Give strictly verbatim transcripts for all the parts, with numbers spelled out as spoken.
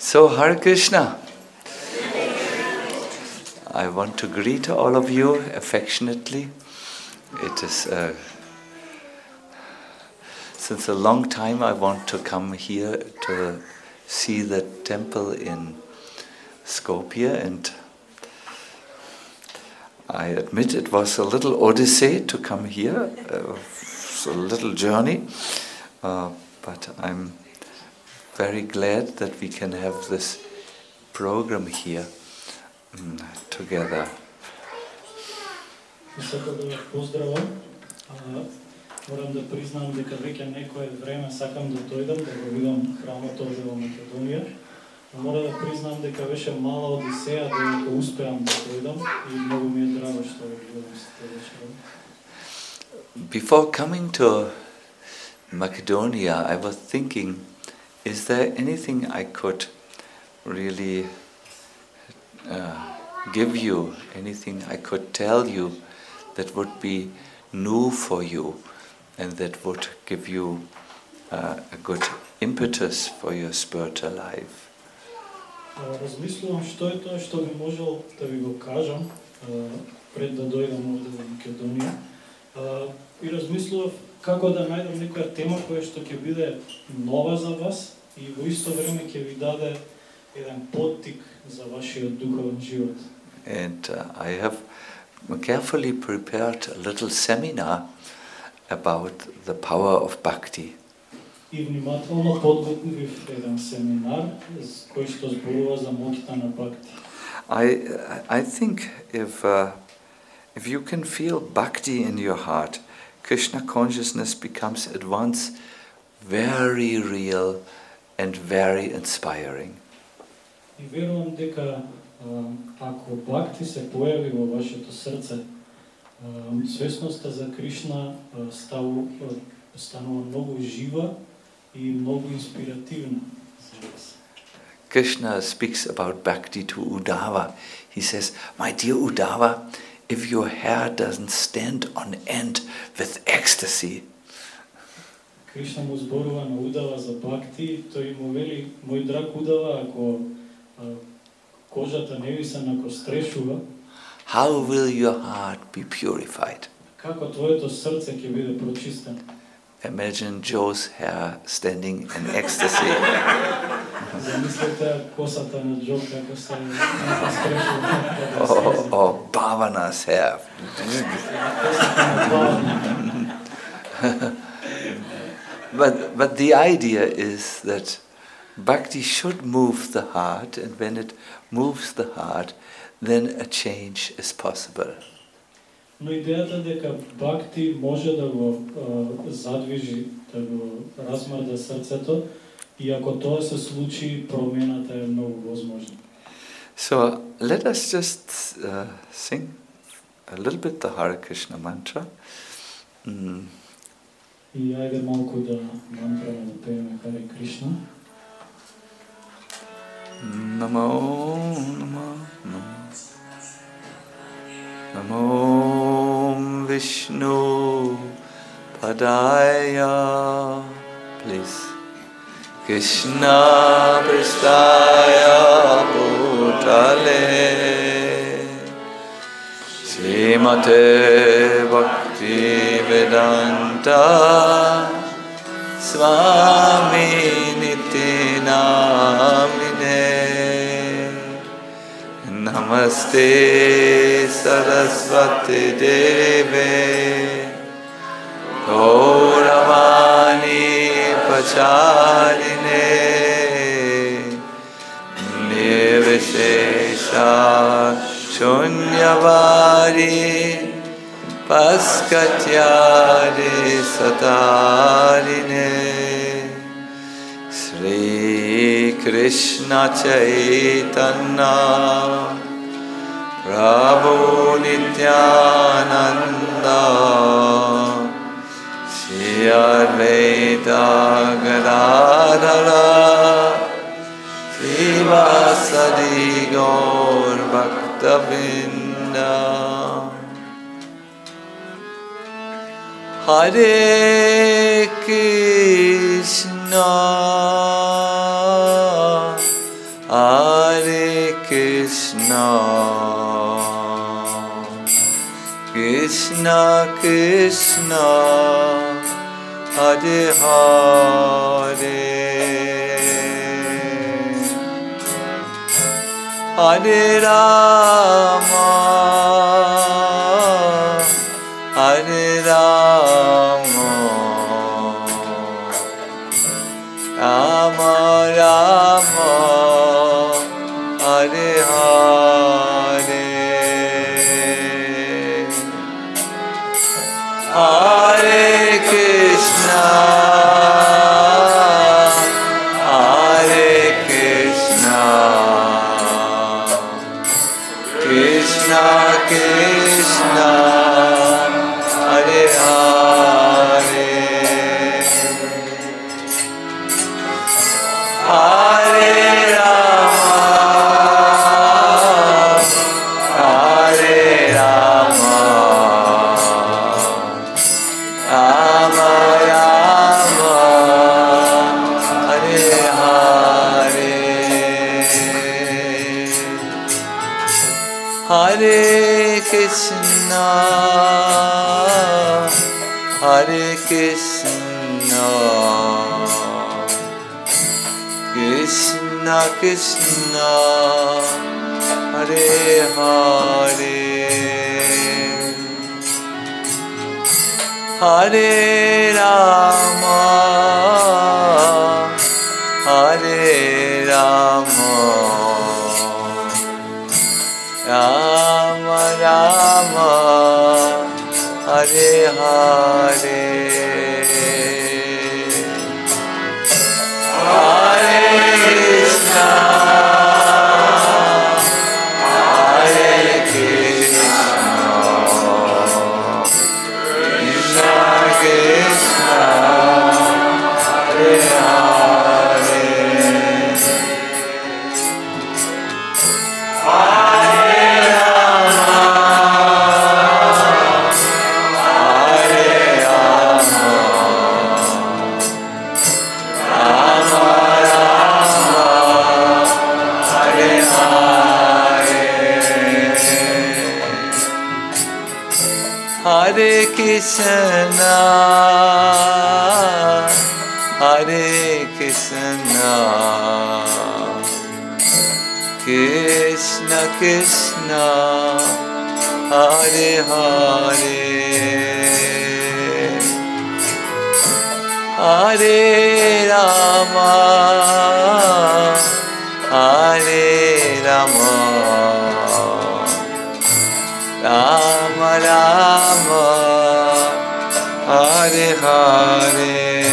So, Hare Krishna. I want to greet all of you affectionately. It is uh, since a long time I want to come here to see the temple in Skopje, and I admit it was a little odyssey to come here. Uh, it's a little journey, uh, but I'm very glad that we can have this program here um, together. Морам да признам дека веќе некое време сакам да дојдам да го видам храмот овде во Македонија. Мора да признам дека беше мала одисеја додека успеам да дојдам и многу ми е драго што го гледам сите вечери. Before coming to Macedonia, I was thinking, is there anything I could really uh, give you, anything I could tell you that would be new for you and that would give you uh, a good impetus for your spiritual life? Размислувам што е тоа што би можел да ви го кажам пред да дојдам овде во Македонија. И размислував како да најдам некоја тема која што ќе биде нова за вас и во исто време ќе ви даде еден поттик за вашиот духовен живот. And uh, I have carefully prepared a little seminar about the power of bhakti. И внимателно подготвив еден семинар кој што зборува за моќта на бхакти. I I think if uh, if you can feel bhakti in your heart, Krishna consciousness becomes at once very real and very inspiring. И верувам дека ако бхакти се појави во вашето срце, свесноста за Кришна станува станува многу жива и многу инспиративна за вас. Krishna speaks about bhakti to Uddhava. He says, "My dear Uddhava, if your hair doesn't stand on end with ecstasy." Кришна му зборува на Удава за бхакти, тој му вели: "Мој драг Удава, ако кожата не ви се накострешува, how will your heart be purified?" Како твоето срце ќе биде прочистено? Imagine Joe's hair standing in ecstasy. Замислете косата на Джо како се накострешува. Or, or Bhavana's hair. but but the idea is that bhakti should move the heart, and when it moves the heart, then a change is possible. Но идејата дека бхакти може да го задвижи, да го размрда срцето, и ако тоа се случи, промената е многу возможна. So let us just uh, sing a little bit the Hare Krishna mantra. Mm. И ајде малку да мантраме, да пееме Харе Кришна. Namo, namo, namo. Namo Vishnu Padaya, please. Krishna Pristaya Bhutale Srimate Bhakti Vedanta Swami Niti Namine Namaste Saraswati Deve Gauravani Pacharine Nirvishesha Shunyavari Paskatyari Satarine Sri Krishna Chaitanya Prabhu Nityananda Shri Advaita Gadadhara Srivasadi Gaur Bhaktavinda. Hare Krishna Hare Krishna, Krishna Krishna, Hare Hare, Hare Rama, Hare Rama, Rama Rama, Hare Hare, Hare Krishna, Hare Krishna, Krishna Krishna, Hare Hare, Hare Rama, Hare Rama, Rama Rama, Hare Hare, Hare Krishna, Hare Krishna, Krishna Krishna, Hare Hare, Hare Rama, Hare Rama, Rama Rama, Hare Hare, Hare Krishna, Hare Krishna, Krishna Krishna, Hare Hare, Hare Rama, Hare Rama, Rama Rama, Hare Hare, Hare Krishna, Hare Krishna, Krishna Krishna, Hare Hare, Hare Rama, Hare Rama, Rama Rama, Hare Hare,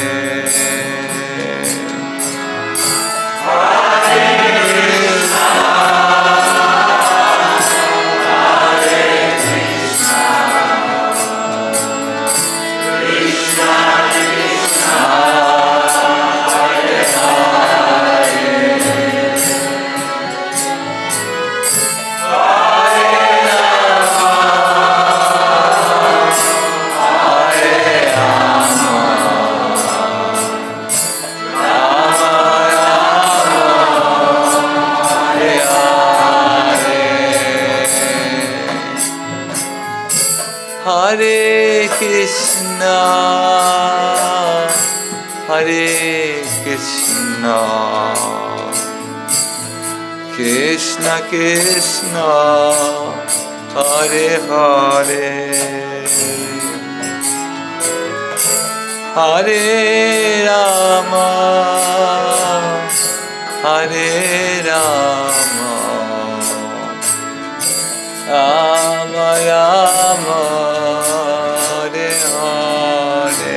Hare Krishna, Hare Krishna, Krishna Krishna, Hare Hare, Hare Rama, Hare Rama, Rama Rama, Hare Hare,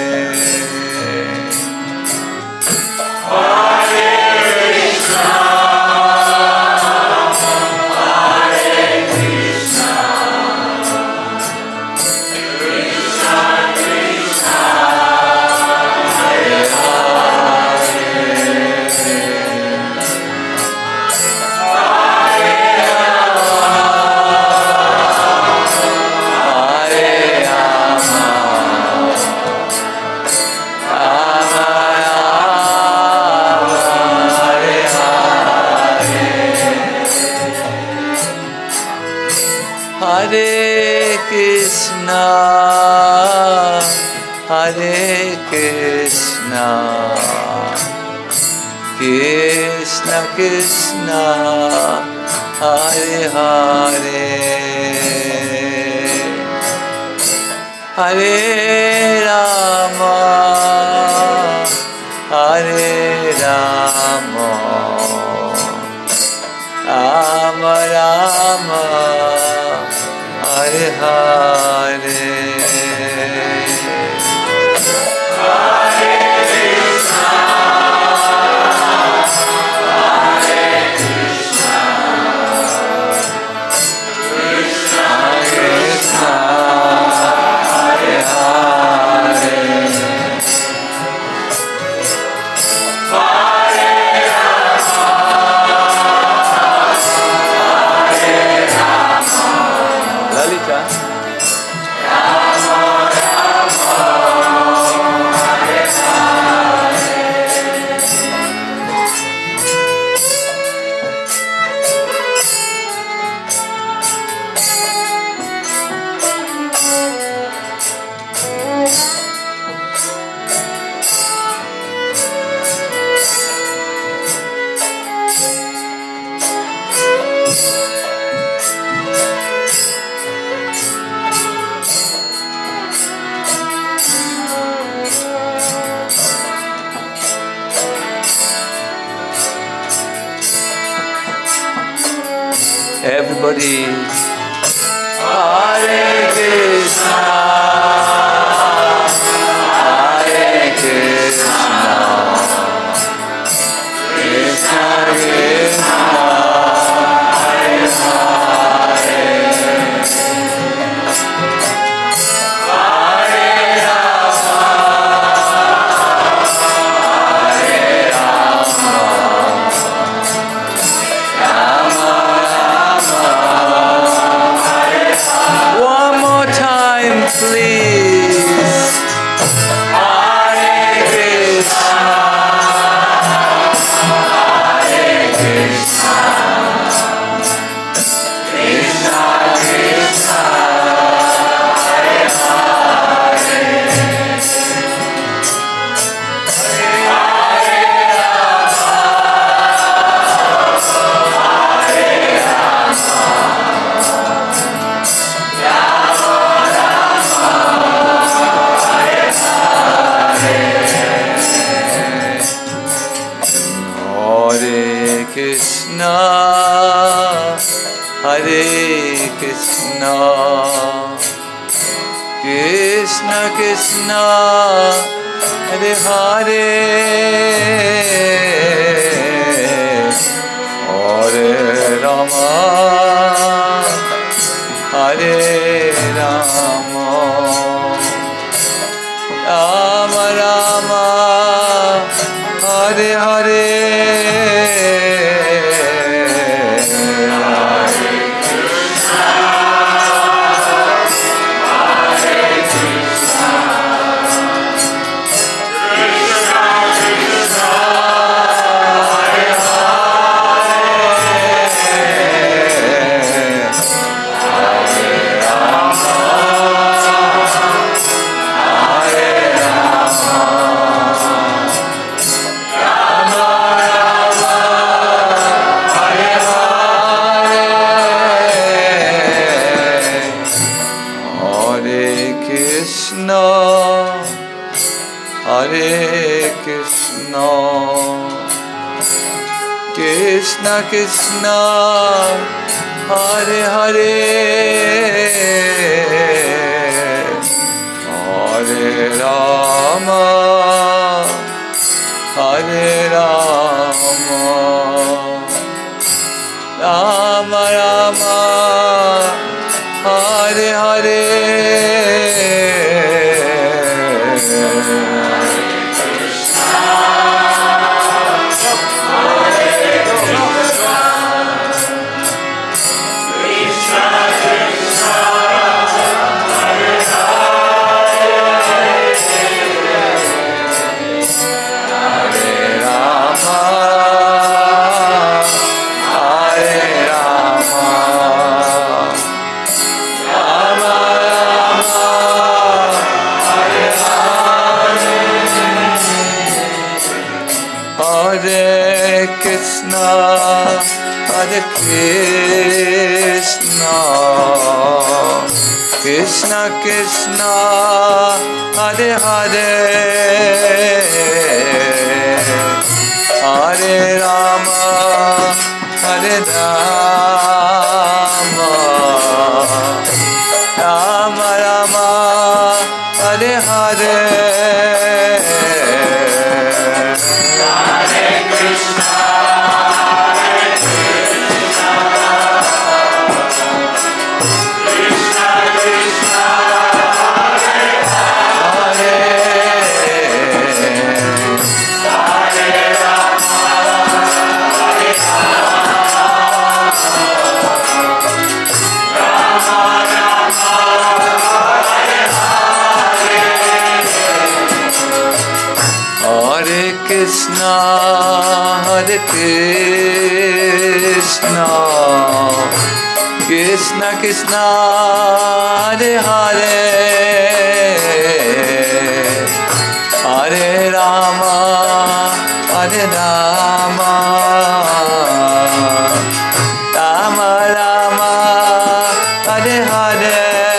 Hare Krishna, Hare Krishna, Krishna Krishna, Hare Hare, Hare Rama, Krishna, Hare Krishna, Krishna Krishna, Hare Hare, Hare Rama, Hare Rama, Rama Rama, Hare Hare. Everybody, Hare Krishna, Hare Krishna, Krishna Krishna, Hare Hare, Hare Rama, Hare Rama, Rama. One more time, please. Hare Krishna, Hare Krishna, Krishna Krishna, Hare Hare, Hare Rama, Hare Rama. Hare Krishna, Hare Krishna, Krishna Krishna, Hare Hare, Hare Rama, Hare Rama, Rama Rama, Hare Hare. Krishna Krishna, Hare Hare, Hare Rama, Hare Rama, Rama Rama, Hare Hare. Hare Krishna, Hare Krishna, Krishna Krishna, Hare Hare, Hare Rama, Hare Rama, Rama Rama, Hare Hare. Krishna, Hare Krishna, Krishna Krishna, Hare Hare, Hare Rama, Hare Rama, Rama Rama, Hare Hare.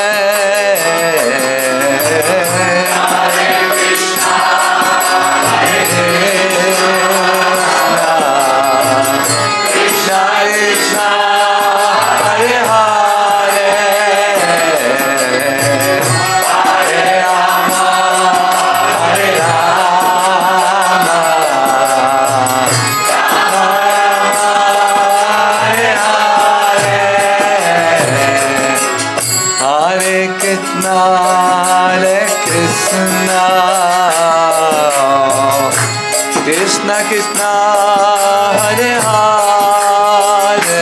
Krishna Krishna, Hare Hare,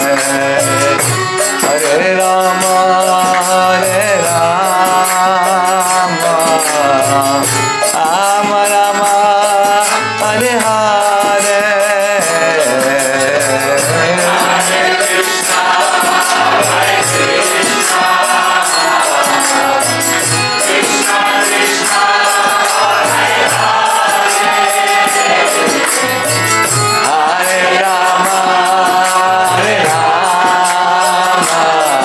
Hare Rama, Hare Rama, Rama Rama, Hare Hare. Hare Krishna, Hare Krishna, Krishna Krishna, Hare Hare, Hare Rama, Hare Rama,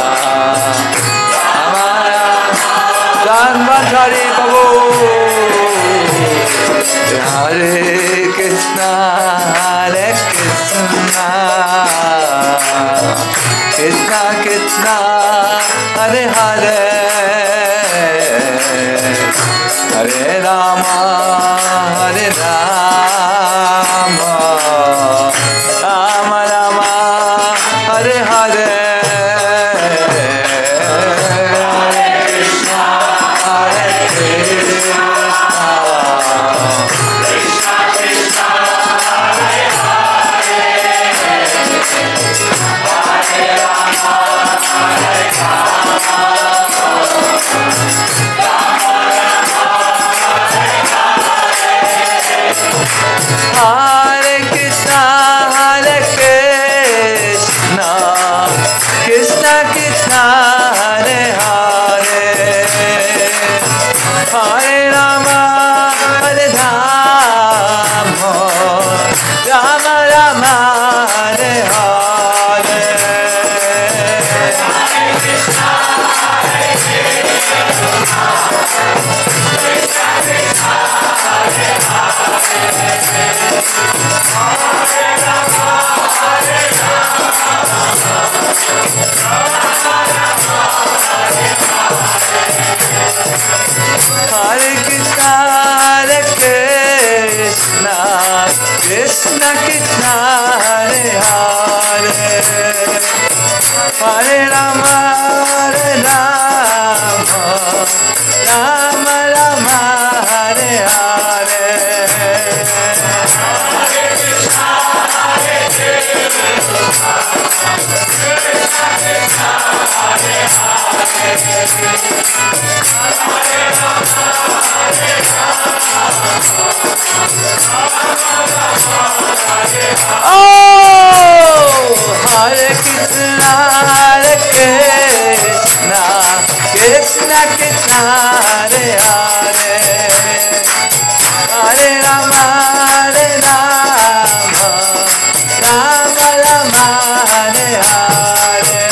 Rama Rama, Dhanvantari Prabhu. Hare Krishna, Hare Krishna, Krishna Krishna, Hare Hare, Hare Rama, Hare Rama, Rama Rama, Hare Hare. Hare Krishna, Hare Krishna, Krishna Krishna, Hare Hare, Hare Rama, Hare Rama, Rama Rama, Hare Hare. Hare Krishna, Hare Krishna, Krishna Krishna, Hare Hare, Hare Rama, Hare Rama, Rama Rama, Hare Hare. Hare Krishna, Hare Krishna, Krishna Krishna, Hare Hare, Hare Rama, Hare Rama, Rama Rama, Hare Hare. Hare Krishna, Hare Krishna, Krishna Krishna, Hare Hare, Hare Rama, Hare Rama, Rama Rama, Hare Hare. Hare Krishna, Hare Krishna, Krishna Krishna, Hare Hare, Hare Rama, Hare Rama, Rama Rama, Hare Hare. Rama Hare Hare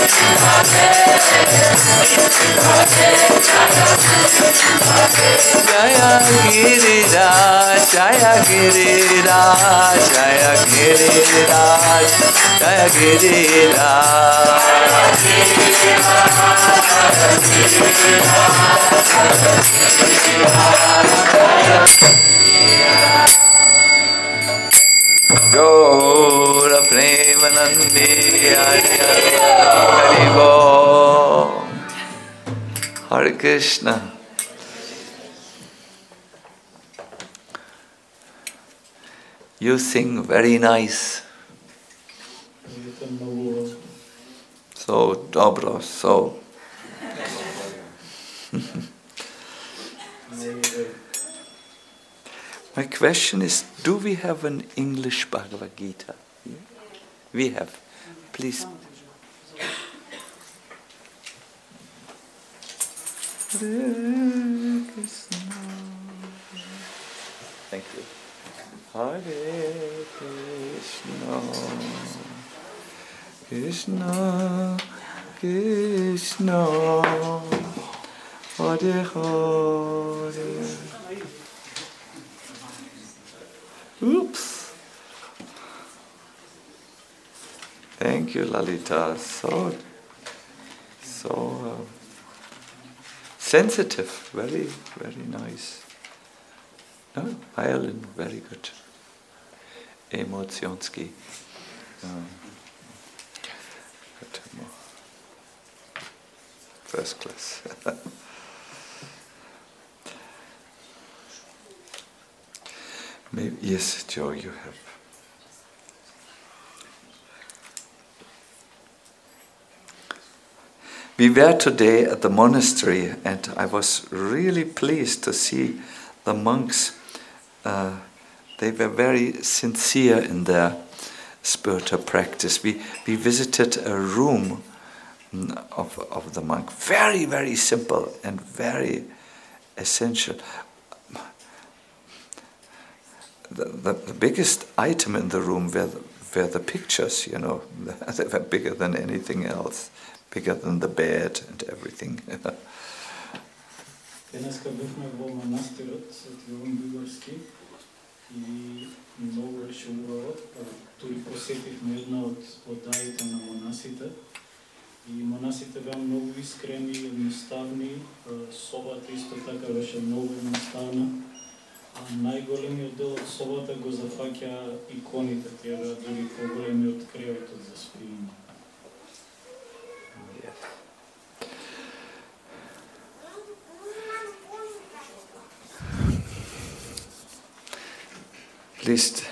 Jaya Jaya Giriraj, Jaya Giriraj, Jaya Giriraj, Jaya Giriraj. Gaura Premanandi Hari Bol. Hare Krishna. You sing very nice. So dobro, so. My question is, do we have an English Bhagavad Gita? We have. Please. Hare Krishna. Thank you. Hare Krishna. Krishna, Krishna, Hare Hare. Oops. Thank you, Lalita. So, so uh, sensitive. Very, very nice. No, violin, very good. Emocjonski. Um, first class. Maybe, yes, Joe, you have. We were today at the monastery, and I was really pleased to see the monks. Uh, they were very sincere in their spiritual practice. We we visited a room of of the monk, very very simple and very essential. The, the, the biggest item in the room were the, were the pictures, you know. They were bigger than anything else, bigger than the bed and everything. Днеска бевме во манастирот Свети Јован Бугарски и многу беше убаво. Тури посетивме една од одаите на монасите и монасите беа многу искрени, едноставни, собата исто така беше многу едноставна. А најголемиот дел од собата го зафаќа иконите, тие беа дури поголеми од креветот за спиење. Please,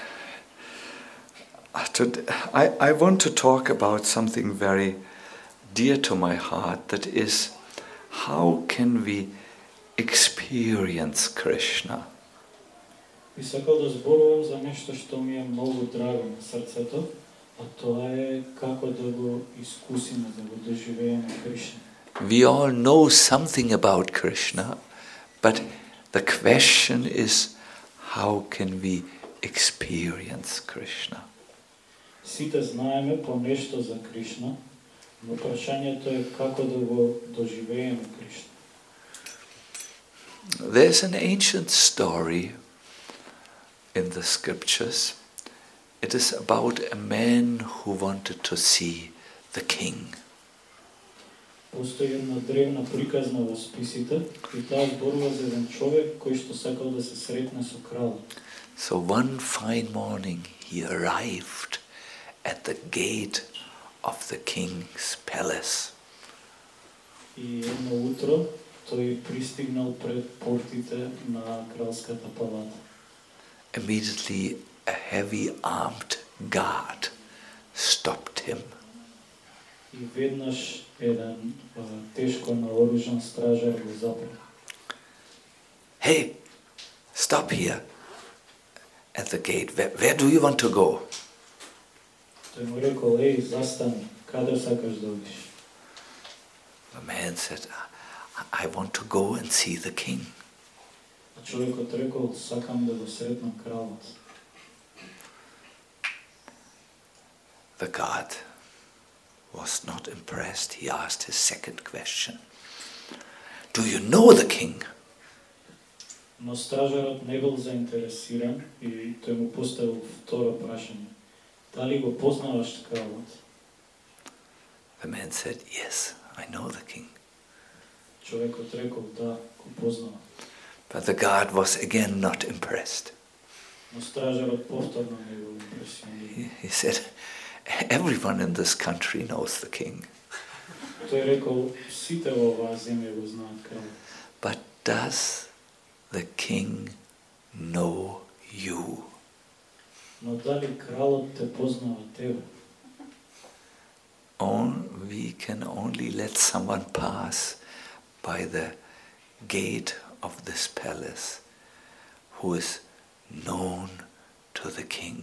I, I want to talk about something very dear to my heart, that is, how can we experience Krishna? И сакал да зборувам за нешто што ми е многу драго на срцето, а тоа е како да го искусиме, да го доживееме Кришна. We all know something about Krishna, but the question is, how can we experience Krishna? Сите знаеме по нешто за Кришна, но прашањето е како да го доживееме Кришна. There's an ancient story in the scriptures. It is about a man who wanted to see the king. Постои една древна приказна во списите и таа зборува за еден човек кој што сакал да се сретне со кралот. So one fine morning he arrived at the gate of the king's palace. И едно утро тој пристигнал пред портите на кралската палата. Immediately a heavy armed guard stopped him. И веднаш еден тешко наоружен стражар го запре. Hey, stop here at the gate. Where, where do you want to go? Тој му рекол, еј, застани, каде сакаш да одиш? The man said, I want to go and see the king. А човекот рекол, сакам да го сретнам кралот. The guard was not impressed. He asked his second question. Do you know the king? Но стражарот не бил заинтересиран и тој му поставил второ прашање. Дали го познаваш кралот? The man said, yes, I know the king. Човекот рекол, да, го познавам. But the guard was again not impressed. Но стражарот повторно не бил импресиониран. He, he said, everyone in this country knows the king. Тој рекол, сите во оваа земја го знаат кралот. But does the king know you? Но дали кралот те познава тебе? On, we can only let someone pass by the gate of this palace who is known to the king.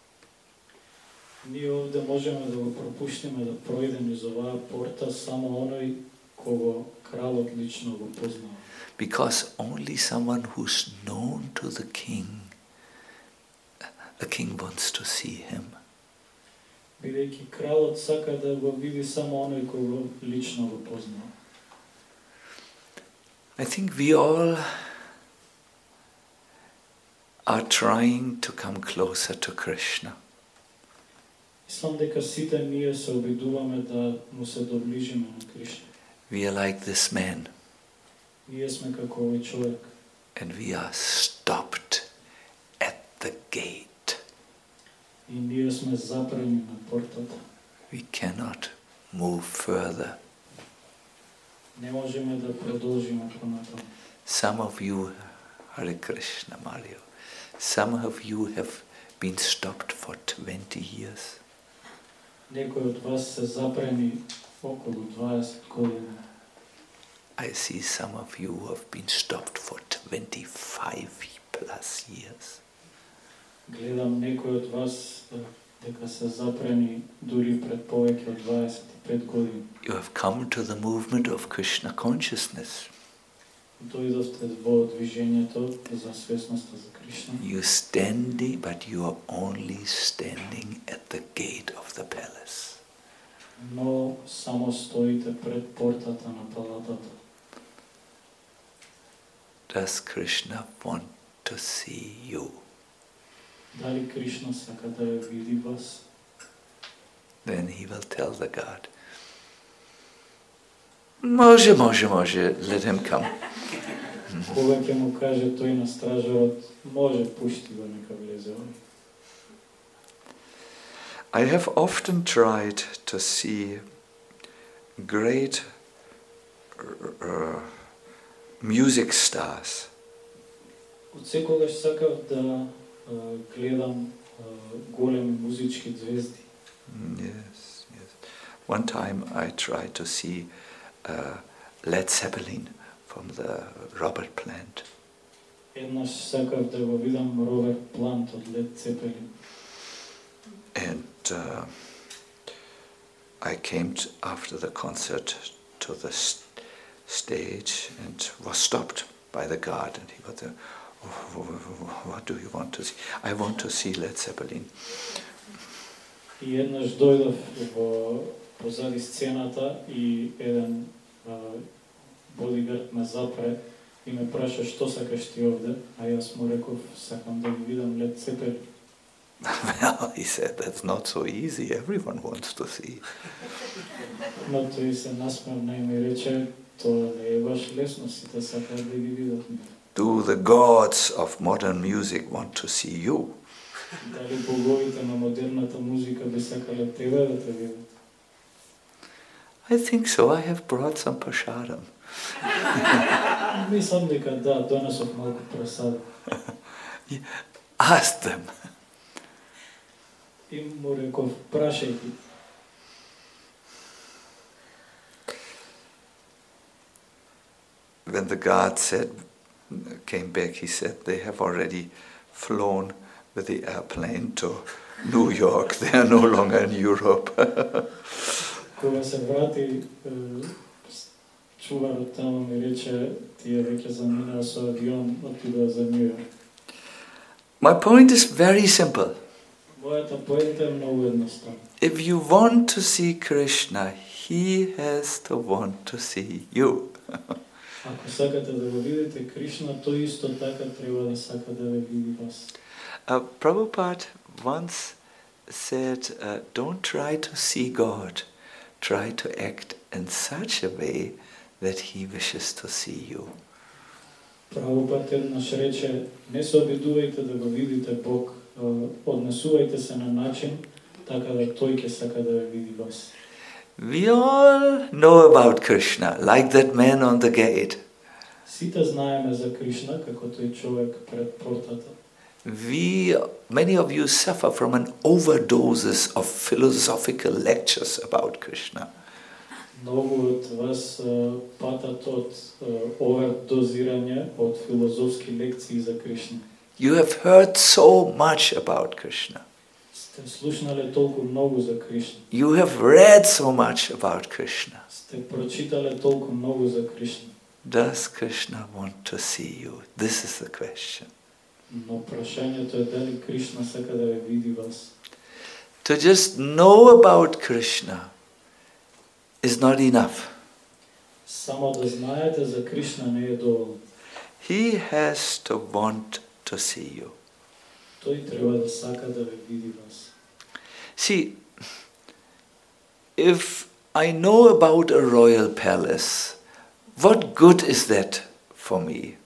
Ние овде можеме да го пропуштиме да пројдеме из оваа порта само оној кого кралот лично го познава. Because only someone who's known to the king, the king wants to see him. Бидејќи кралот сака да го види само оној кого лично го познава. I think we all are trying to come closer to Krishna. Мислам дека сите ние се обидуваме да му се доближиме на Кришна. We are like this man, Ние сме како овој човек and we are stopped at the gate. и ние сме запрени на портата. We cannot move further. Не можеме да продолжиме понатаму. Some of you, Hare Krishna, Mario, some of you have been stopped for twenty years. Некои од вас се запрени околу дваесет години. I see some of you who have been stopped for twenty-five plus years. Гледам некои од вас дека се запрени дури пред повеќе од дваесет и пет години. You have come to the movement of Krishna consciousness. Дојдовте во движењето за свесноста за Кришна. You standing, but you are only standing at the gate of the palace. Но само стоите пред портата на палатата. Does Krishna want to see you? Дали Кришна сака да ја види вас? Then he will tell the God, Може, може, може, let him come. Кога ќе му каже тој на стражарот, може пушти го нека влезе овој. I have often tried to see great uh, music stars. Од секогаш сакав да uh, гледам uh, големи музички звезди. Yes, yes. One time I tried to see uh, Led Zeppelin from the Robert Plant. Еднаш сакав да го видам Роберт Плант од Лед Цепелин. And uh, I came t- after the concert to the st- stage and was stopped by the guard, and he was there, what do you want to see? I want to see Led Zeppelin. И еднаш дојдов во позади сцената и еден uh, бодигард ме запре и ме праша што сакаш ти овде, а јас му реков сакам да ги видам Лед Цепелин. Well, he said, that's not so easy, everyone wants to see. Но тој се насмевна и ми рече, тоа не е баш лесно, сите сакаат да ги видат. Do the gods of modern music want to see you? Дали боговите на модерната музика би сакале тебе да те видат? I think so. I have brought some prashadam. Мислам дека да, донесов малку пресада. Ask them. И му реков, прашај ги. When the guard said, came back, he said they have already flown with the airplane to New York. They are no longer in Europe. Кога се врати, чуварот таму ми рече, тие веќе заминаа со авион, отидоа за Нью Йорк. My point is very simple. Мојата поента е многу едноставна. If you want to see Krishna, he has to want to see you. Ако сакате да го видите Кришна, тој исто така треба да сака да ве види вас. Uh, Prabhupada once said, uh, don't try to see God, try to act in such a way that He wishes to see you. Прабхупад еднаш рече, не се обидувајте да го видите Бог, однесувајте се на начин така да тој ќе сака да ве види вас. We all know about Krishna, like that man on the gate. Сите знаеме за Кришна како тој човек пред портата. We, many of you suffer from an overdoses of philosophical lectures about Krishna. Многу од вас патат од овердозирање од филозофски лекции за Кришна. You have heard so much about Krishna. Сте слушнале толку многу за Кришна. You have read so much about Krishna. Сте прочитале толку многу за Кришна. Does Krishna want to see you? This is the question. Но прашањето е дали Кришна сака да ве види вас. To just know about Krishna is not enough. Само да знаете за Кришна не е доволно. He has to want to see you. Тој треба да сака да ве види вас. See, if I know about a royal palace, what good is that for me?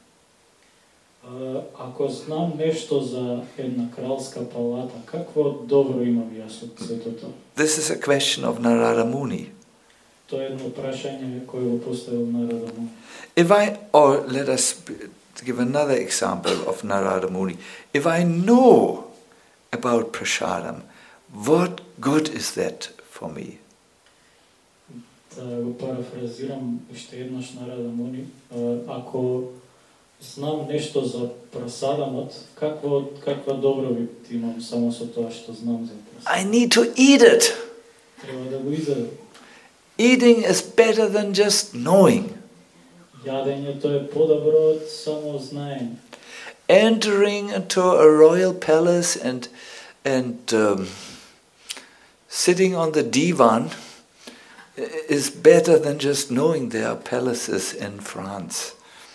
Ако знам нешто за една кралска палата, какво добро имам јас од сето тоа? This is a question of Narada Muni. Тоа е едно прашање кое го поставил Нарада Муни. If I, or let us give another example of Narada Muni. If I know about prasadam, what good is that for me? Да го парафразирам уште еднаш Нарада Муни. Ако знам нешто за прасадамот, какво каква добробит имам само со тоа што знам за прасадам? I need to eat it. Треба да го изедам. Eating is better than just knowing. Јадењето е подобро од само знаење. Entering into a royal palace and and um, sitting on the divan is better than just knowing there are palaces in France.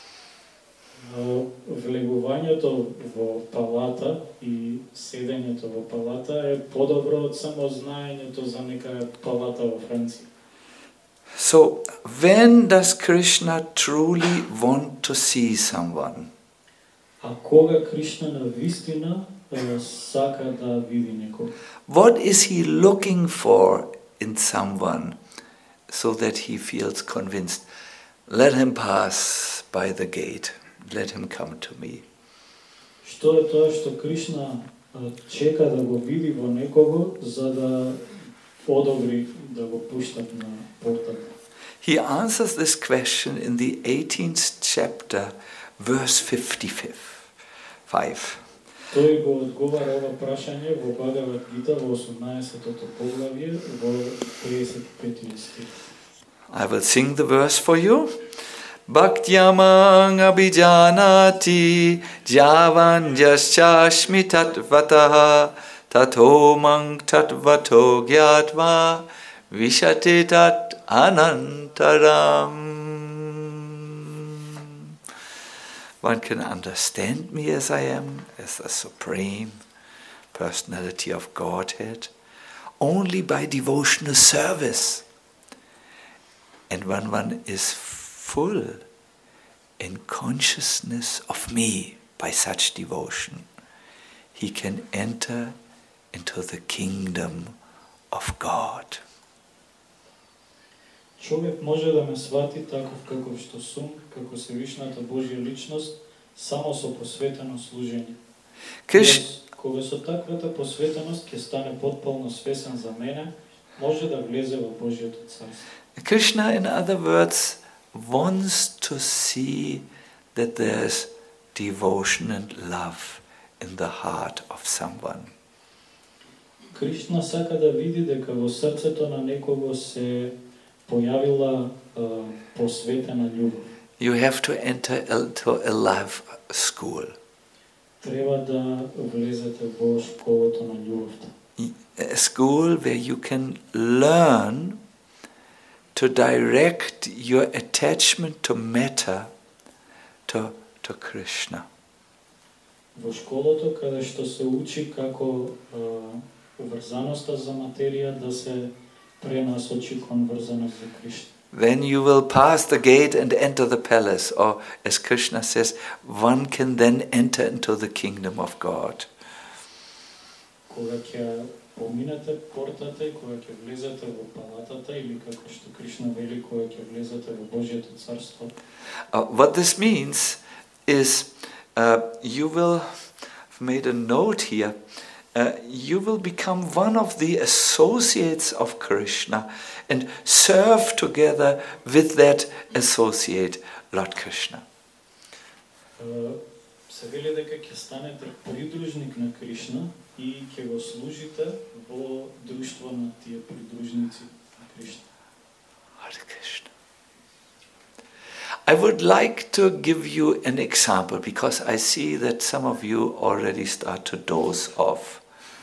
Влегувањето во палата и седењето во палата е подобро од само знаењето за нека палата во Франција. So, when does Krishna truly want to see someone? А кога Кришна навистина сака да види некој? What is he looking for in someone so that he feels convinced? Let him pass by the gate. Let him come to me. Што е тоа што Кришна чека да го види во некого за да одобри да го пуштат на портата? He answers this question in the eighteenth chapter, verse fifty-five. Тој го одговара ова прашање во Бхагавад Гита во осумнаесеттото поглавје во триесет и петиот стих. I will sing the verse for you. Bhaktyamang abhijanati javan jasyashmi tatvataha tato mang tatvato gyatva vishati tat anantaram. One can understand me as I am, as the Supreme Personality of Godhead, only by devotional service. And when one is full in consciousness of me by such devotion, he can enter into the kingdom of God. Човек може да ме свати таков каков што сум, како Севишната Божја личност, само со посветено служење. Krish- Кога со таквата посветеност ќе стане потполно свесен за мене, може да влезе во Божјото царство. Krishna, in other words, wants to see that there's devotion and love in the heart of someone. Кришна сака да види дека во срцето на некого се појавила uh, посветена љубов. You have to enter into a love school. Треба да влезете во школата на љубовта. A school where you can learn to direct your attachment to matter to, to Krishna. Во школото, каде што се учи како uh, уврзаноста за материја да се пренасочи кон врзаност за Кришна. When you will pass the gate and enter the palace, or as Krishna says, one can then enter into the kingdom of God. Кога ќе поминете портата и кога ќе влезете во палатата, или како што Кришна вели, кога ќе влезете во Божјето царство. Uh, what this means is uh, you will, I've made a note here, uh, you will become one of the associates of Krishna and serve together with that associate, Lord Krishna. Uh, се вели дека ќе станете придружник на Кришна и ќе го служите во друштво на тие придружници на Кришна. Hare Krishna. I would like to give you an example because I see that some of you already start to doze off.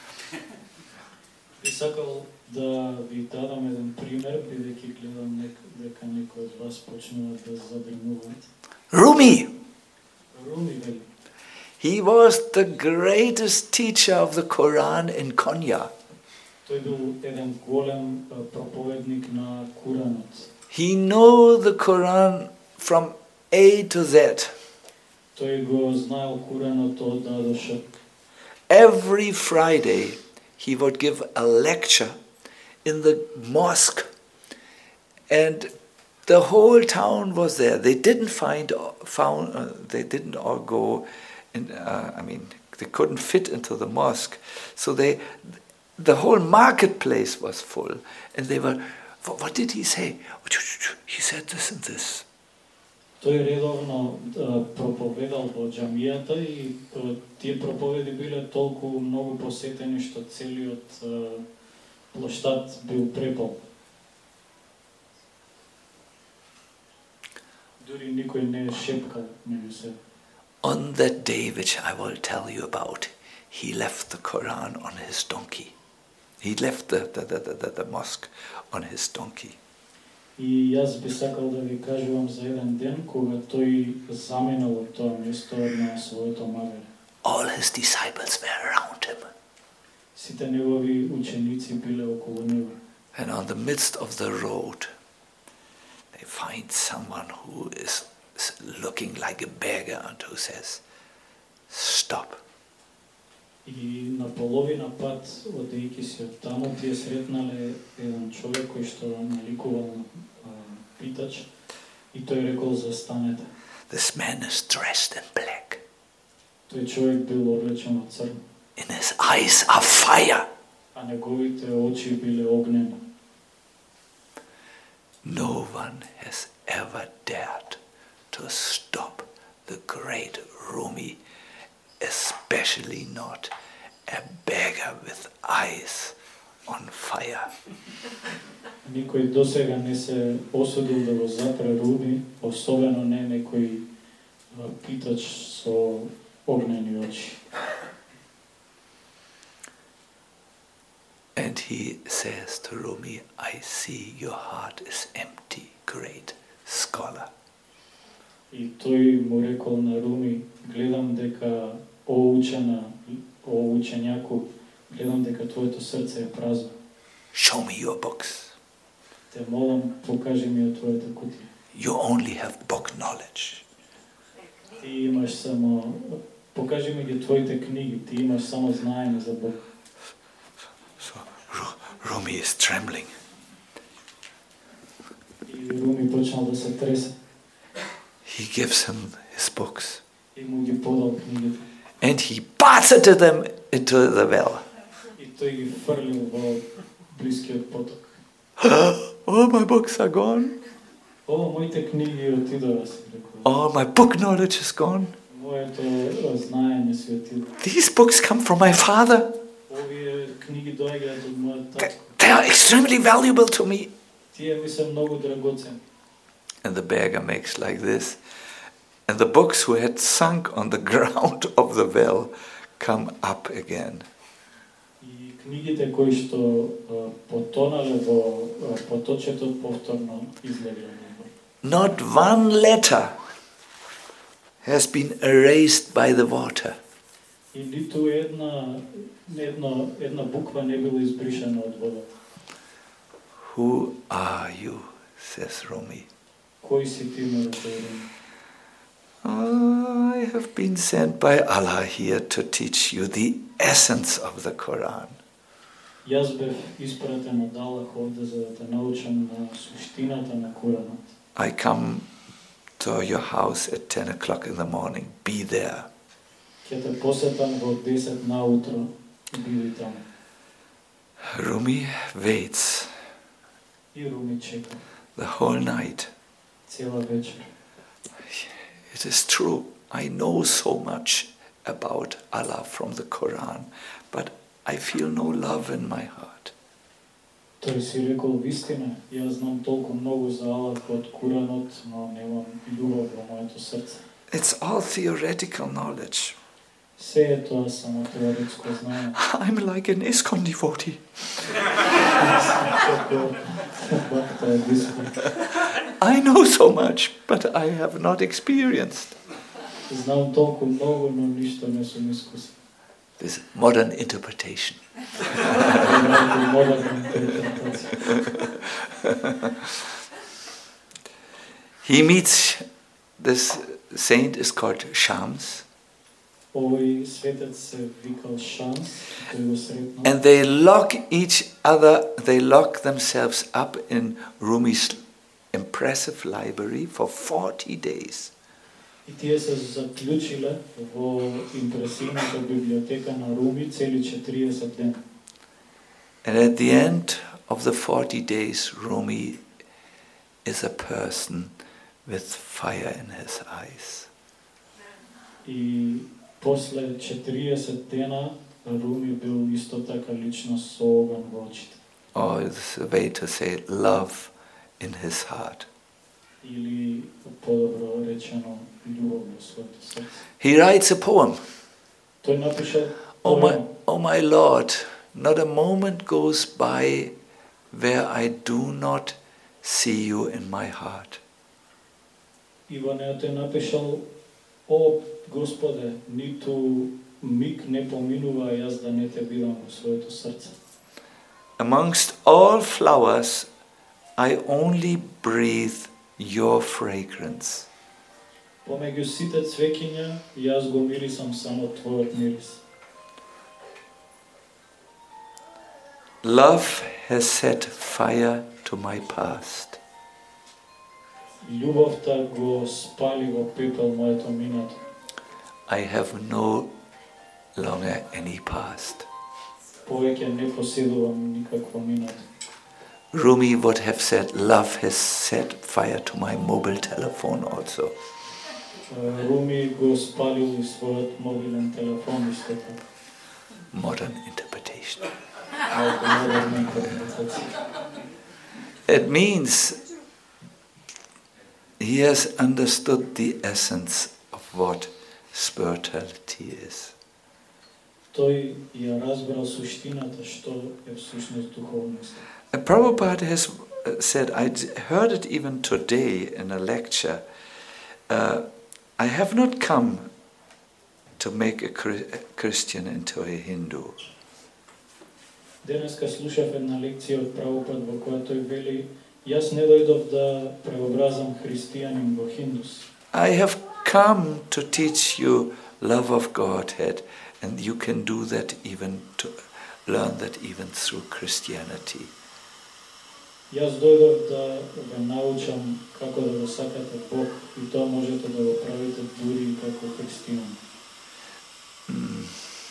Би сакал да ви дадам еден пример, бидејќи гледам нек, дека некои од вас почнуваат да задремуваат. Rumi! Руми вели. He was the greatest teacher of the Quran in Konya. Тој бил еден голем проповедник на Куранот. He knew the Quran from A to Z. Тој го знаел Куранот од А до Ш. Every Friday he would give a lecture in the mosque, and the whole town was there. They didn't find found uh, they didn't all go in, uh, I mean they couldn't fit into the mosque, so they the whole marketplace was full, and they were, what did he say? He said this and this. Тој редовно проповедал во џамијата и тие проповеди биле толку многу посетени што целиот плоштад бил препол. Дури никој не шепкал меѓу себе. On that day which I will tell you about, he left the Quran on his donkey. He left the, the, the, the, the mosque on his donkey. И јас би сакал да ви кажувам за еден ден кога тој заминал од тоа место на своето магаре. All his disciples were around him. Сите негови ученици биле околу него. And on the midst of the road, they find someone who is looking like a beggar and who says, "Stop." И на половина пат, одејќи се од таму, тие сретнале еден човек кој што наликувал на питач и тој рекол застанете. This man is dressed in black. Тој човек бил облечен во црно. In his eyes are fire. А неговите очи биле огнени. No one has ever dared to stop the great Rumi, especially not a beggar with eyes on fire. Никој досега не се осудил да го затре Руми, особено не некој питач со огнени очи. And he says to Rumi, "I see your heart is empty, great scholar." И тој му рекол на Руми, гледам дека о учена, о учењаку, гледам дека твоето срце е празно. Show me your books. Те молам, покажи ми ја твојата кутија. You only have book knowledge. Ти имаш само, покажи ми ги твоите книги, ти имаш само знаење за Бог. So Rumi is trembling. И Руми почнал да се тресе. He gives him his books. И му ги подал книгите. And he buzzed them into the well. И тој ги фрлил во блискиот поток. All my books are gone. О, моите книги отидоа, си рекол. All my book knowledge is gone. Моето знаење си отиде. These books come from my father. Овие книги доаѓаат од мојот татко. They are extremely valuable to me. Тие ми се многу драгоцени. And the beggar makes like this. And the books who had sunk on the ground of the well come up again. И книгите кои што потонале во поточето повторно излегле. Not one letter has been erased by the water. И ниту една, една, една буква не била избришена од водата. Who are you, says Rumi. Кој си ти, ме рекол Руми? I have been sent by Allah here to teach you the essence of the Quran. Јас бев испратен од Аллах овде за да те научам на суштината на Куранот. I come to your house at ten o'clock in the morning. Be there. Ќе те посетам во десет наутро и биди таму. Rumi waits И Руми чека the whole night. цела вечер. It is true. I know so much about Allah from the Quran, but I feel no love in my heart. Тој си рекол вистина, јас знам толку многу за Аллах од Куранот, но немам љубов во моето срце. It's all theoretical knowledge. Се е тоа само теоретско знание. I'm like an ISKCON devotee. I know so much, but I have not experienced. Знам толку многу, но ништо не сум искусен. This modern interpretation. He meets, this saint is called Shams. Овој светец се викал Шамс, тој го сретнал. And they lock each other, they lock themselves up in Rumi's impressive library for forty days. И тие се заклучиле во импресивната библиотека на Руми цели четириесет дена. And at the end of the forty days, Rumi is a person with fire in his eyes. И после четириесет дена Руми бил исто така личност со оган во очите. Or it's a way to say love in his heart. Или подобро речено љубов во своето срце. He writes a poem. Тој напишал Oh my, поема. oh my Lord, not a moment goes by where I do not see you in my heart. И во неа тој напишал: О Господе, ниту миг не поминува јас да не те видам во своето срце. Amongst all flowers, I only breathe your fragrance. Помеѓу сите цвеќиња, јас го мирисам само твојот мирис. Love has set fire to my past. Љубовта го спали во пепел моето минато. I have no longer any past. Повеќе не поседувам никакво минато. Rumi would have said, love has set fire to my mobile telephone also. Руми го спалил и својот мобилен телефон исто така. Modern interpretation. Малку модерна интерпретација. It means he has understood the essence of what spirituality is. Тој ја разбрал суштината што е всушност духовност. And Prabhupada has said, I heard it even today in a lecture, uh, I have not come to make a Christian into a Hindu. Денеска слушав една лекција од Прабхупад во која тој вели: Јас не дојдов да преобразам христијанин во хиндус. I have come to teach you love of Godhead, and you can do that even to learn that even through Christianity. Јас дојдов да ве научам како да го сакате Бог и тоа можете да го правите дури и како христијан. Mm.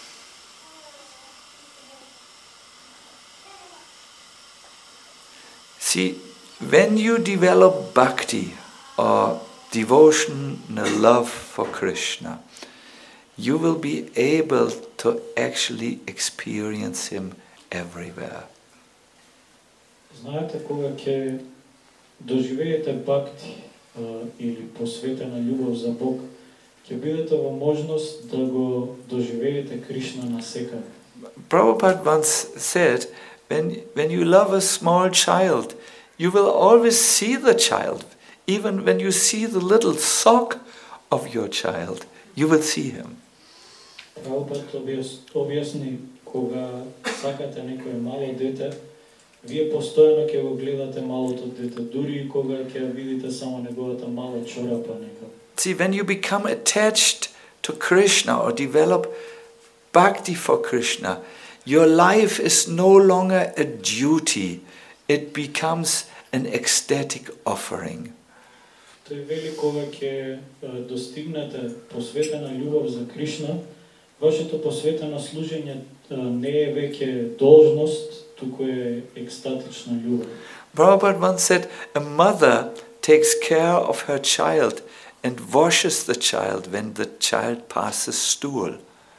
See, when you develop bhakti or devotional love for Krishna, you will be able to actually experience him everywhere. Знаете, кога ќе доживеете бакти или посветена љубов за Бог, ќе бидете во можност да го доживеете Кришна насекаде. Prabhupada once said, when, when you love a small child, you will always see the child. Even when you see the little sock of your child, you will see him. Прабхупад објасни, кога сакате некое мало дете, вие постојано ќе го гледате малото дете, дури и кога ќе видите само неговата мала чорапа некако. See, when you become attached to Krishna or develop bhakti for Krishna, your life is no longer a duty, it becomes an ecstatic offering. Тој вели, кога ќе достигнете посветена љубов за Кришна, вашето посветено служење не е веќе должност, туку е екстатична љубов. Prabhupada once said, a mother takes care of her child and washes the child when the child passes stool.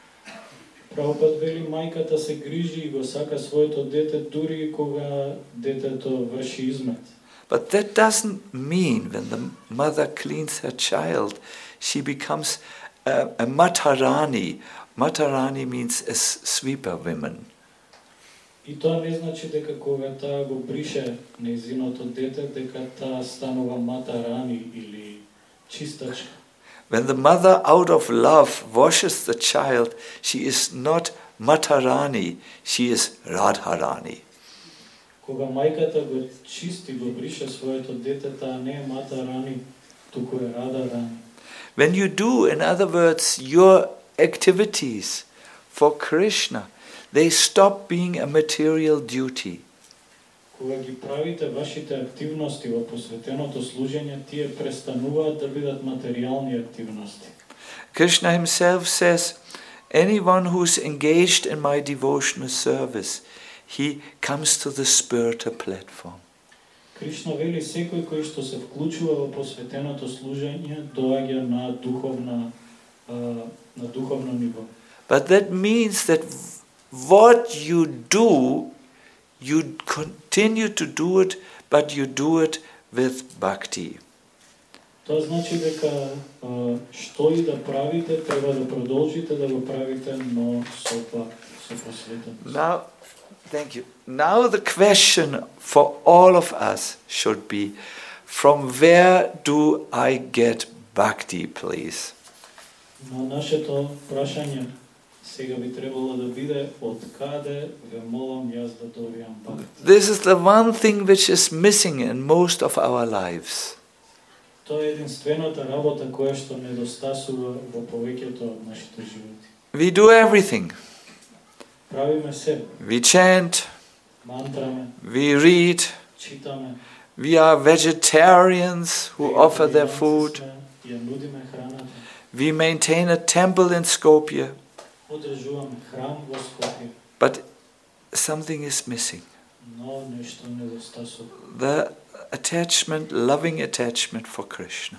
Прабхупад вели, мајката се грижи и го сака своето дете дури кога детето врши измет. But that doesn't mean when the mother cleans her child, she becomes a, a matarani. Matarani means a sweeper woman. И тоа не значи дека кога таа го брише нејзиното дете, дека таа станува матарани или чистачка. When the mother out of love washes the child, she is not matarani, she is radharani. Кога мајката го чисти, го брише своето дете, таа не е матарани, туку е радарани. When you do, in other words, your activities for Krishna, they stop being a material duty. Кога ги правите вашите активности во посветеното служење, тие престануваат да бидат материјални активности. Krishna himself says, anyone who's engaged in my devotional service, he comes to the spiritual platform. Кришна вели, секој кој што се вклучува во посветеното служење, доаѓа на духовна на духовно ниво. But that means that what you do, you continue to do it, but you do it with bhakti. Тоа значи дека што и да правите, треба да продолжите да го правите, но со со посветеност. Now, thank you. Now the question for all of us should be, from where do I get bhakti, please? Но нашето прашање сега би требало да биде, од каде ве молам јас да добијам бхакти. This is the one thing which is missing in most of our lives. Тоа е единствената работа која што недостасува во повеќето од нашите животи. We do everything. Правиме се. We chant, мантраме, we read, читаме. we are vegetarians who offer their food. Ја нудиме храната. We maintain a temple in Skopje. Одржуваме храм во Скопје. But something is missing. Но нешто недостасува. The attachment, loving attachment for Krishna.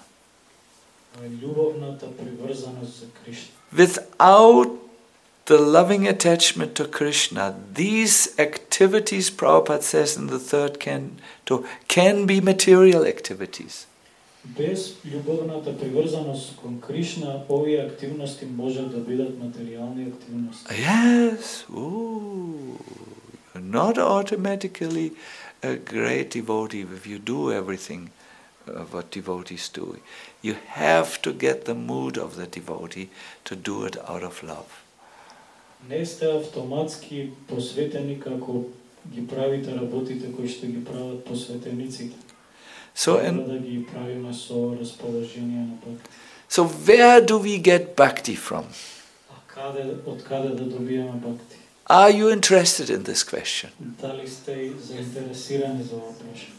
Љубовната приврзаност за Кришна. Without the loving attachment to Krishna, these activities, Prabhupada says in the third canto, can be material activities. Без љубовната приврзаност кон Кришна, овие активности можат да бидат материјални активности. Yes, ooh, you're not automatically a great devotee if you do everything uh, what devotees do. You have to get the mood of the devotee to do it out of love. Не сте автоматски посветени како ги правите работите кои што ги прават посветениците. So, in, да ги правиме со расположение на бхакти. So where do we get bhakti from? А каде, од каде да добиеме бхакти? Are you interested in this question? Дали сте заинтересирани за ова прашање?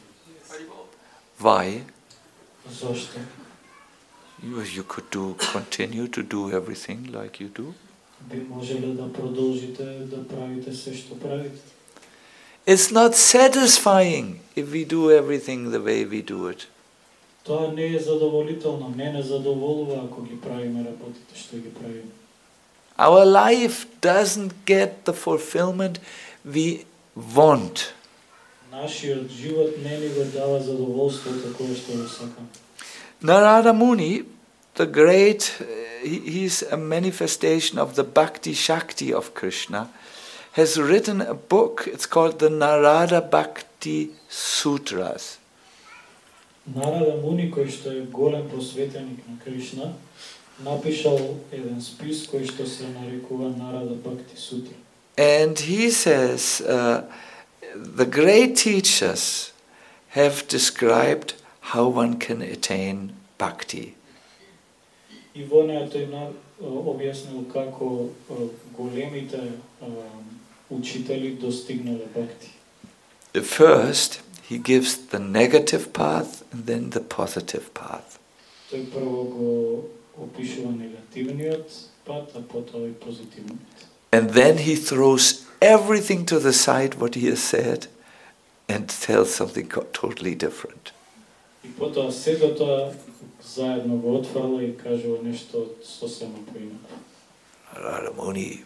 Why? Зошто? You, you could do, continue to do everything like you do. Би можеле да продолжите да правите се што правите. It's not satisfying if we do everything the way we do it. Тоа не е задоволително, не не задоволува ако ги правиме работите што ги правиме. Our life doesn't get the fulfillment we want. Нашиот живот не ни го дава задоволството кое што го сакаме. Narada Muni, the great, he, he's a manifestation of the Bhakti Shakti of Krishna, has written a book, it's called the Narada Bhakti Sutras. Нарада Муни, кој што е голем просветеник на Кришна, напишал еден спис кој што се нарекува Нарада Бхакти Сутра. And he says, uh, the great teachers have described how one can attain bhakti. И во неа тој објаснил како големите учители достигнале бхакти. First, he gives the negative path and then the positive path. Тој прво го опишува негативниот пат, а потоа и позитивниот. And then he throws everything to the side what he has said and tells something totally different. И потоа сето тоа заедно го отфрла и кажува нешто сосема поинаку. Narada Muni.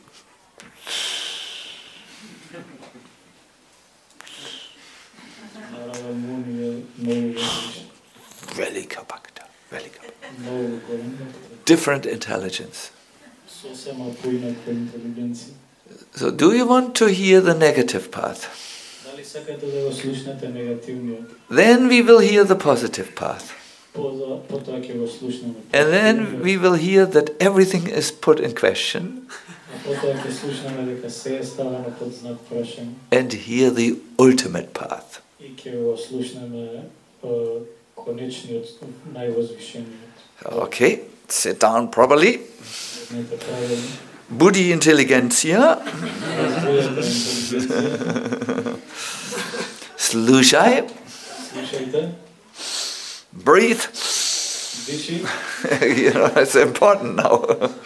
Нарада Муни е многу различен. Velika Bhakta. Velika. Многу голем бхакта. Different intelligence. Сосема поинаку интелигенција. So do you want to hear the negative path? Дали сакате да го слушнете негативниот? Then we will hear the positive path. Потоа ќе го слушнеме. And then we will hear that everything is put in question. А потоа ќе слушнеме дека се е ставено под знак прашање. And hear the ultimate path. И ќе го слушнеме конечниот, највозвишениот. Okay, sit down properly. Седнете правилно. Buddhi intelligentsia. Развојата интелигенција. Slušaj. Слушајте. Breathe. Диши. You know, it's important now.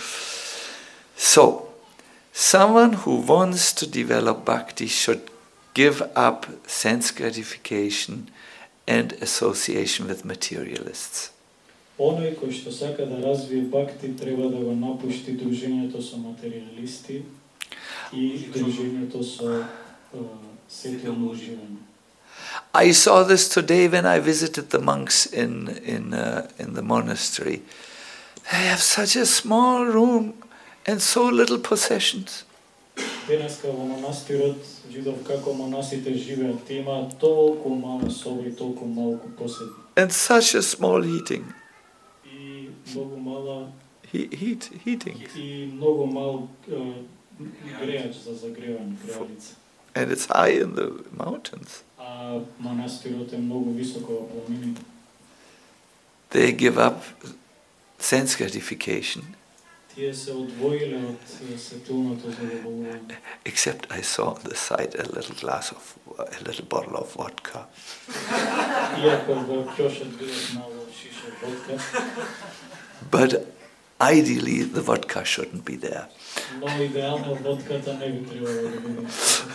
So, someone who wants to develop bhakti should give up sense gratification and association with materialists. Оној кој што сака да развие бхакти треба да го напушти дружењето со материјалисти и дружењето со сетилно уживање. I saw this today when I visited the monks in in uh, in the monastery. They have such a small room and so little possessions. Денеска во монастирот видов како монасите живеат. Те имаат толку мала соба и толку малку поседи. And such a small heating. И многу мала He, heat heating. и многу мал греач за загревање, греалица. And it's high in the mountains. А монастирот е многу високо во планините. They give up sense gratification. Тие се одвоиле од сетилното задоволување. Except I saw on the side a little glass of, a little bottle of vodka. Иако во кјошот било мало шиша водка. But ideally the vodka shouldn't be there. Но идеално водката не би требало да биде.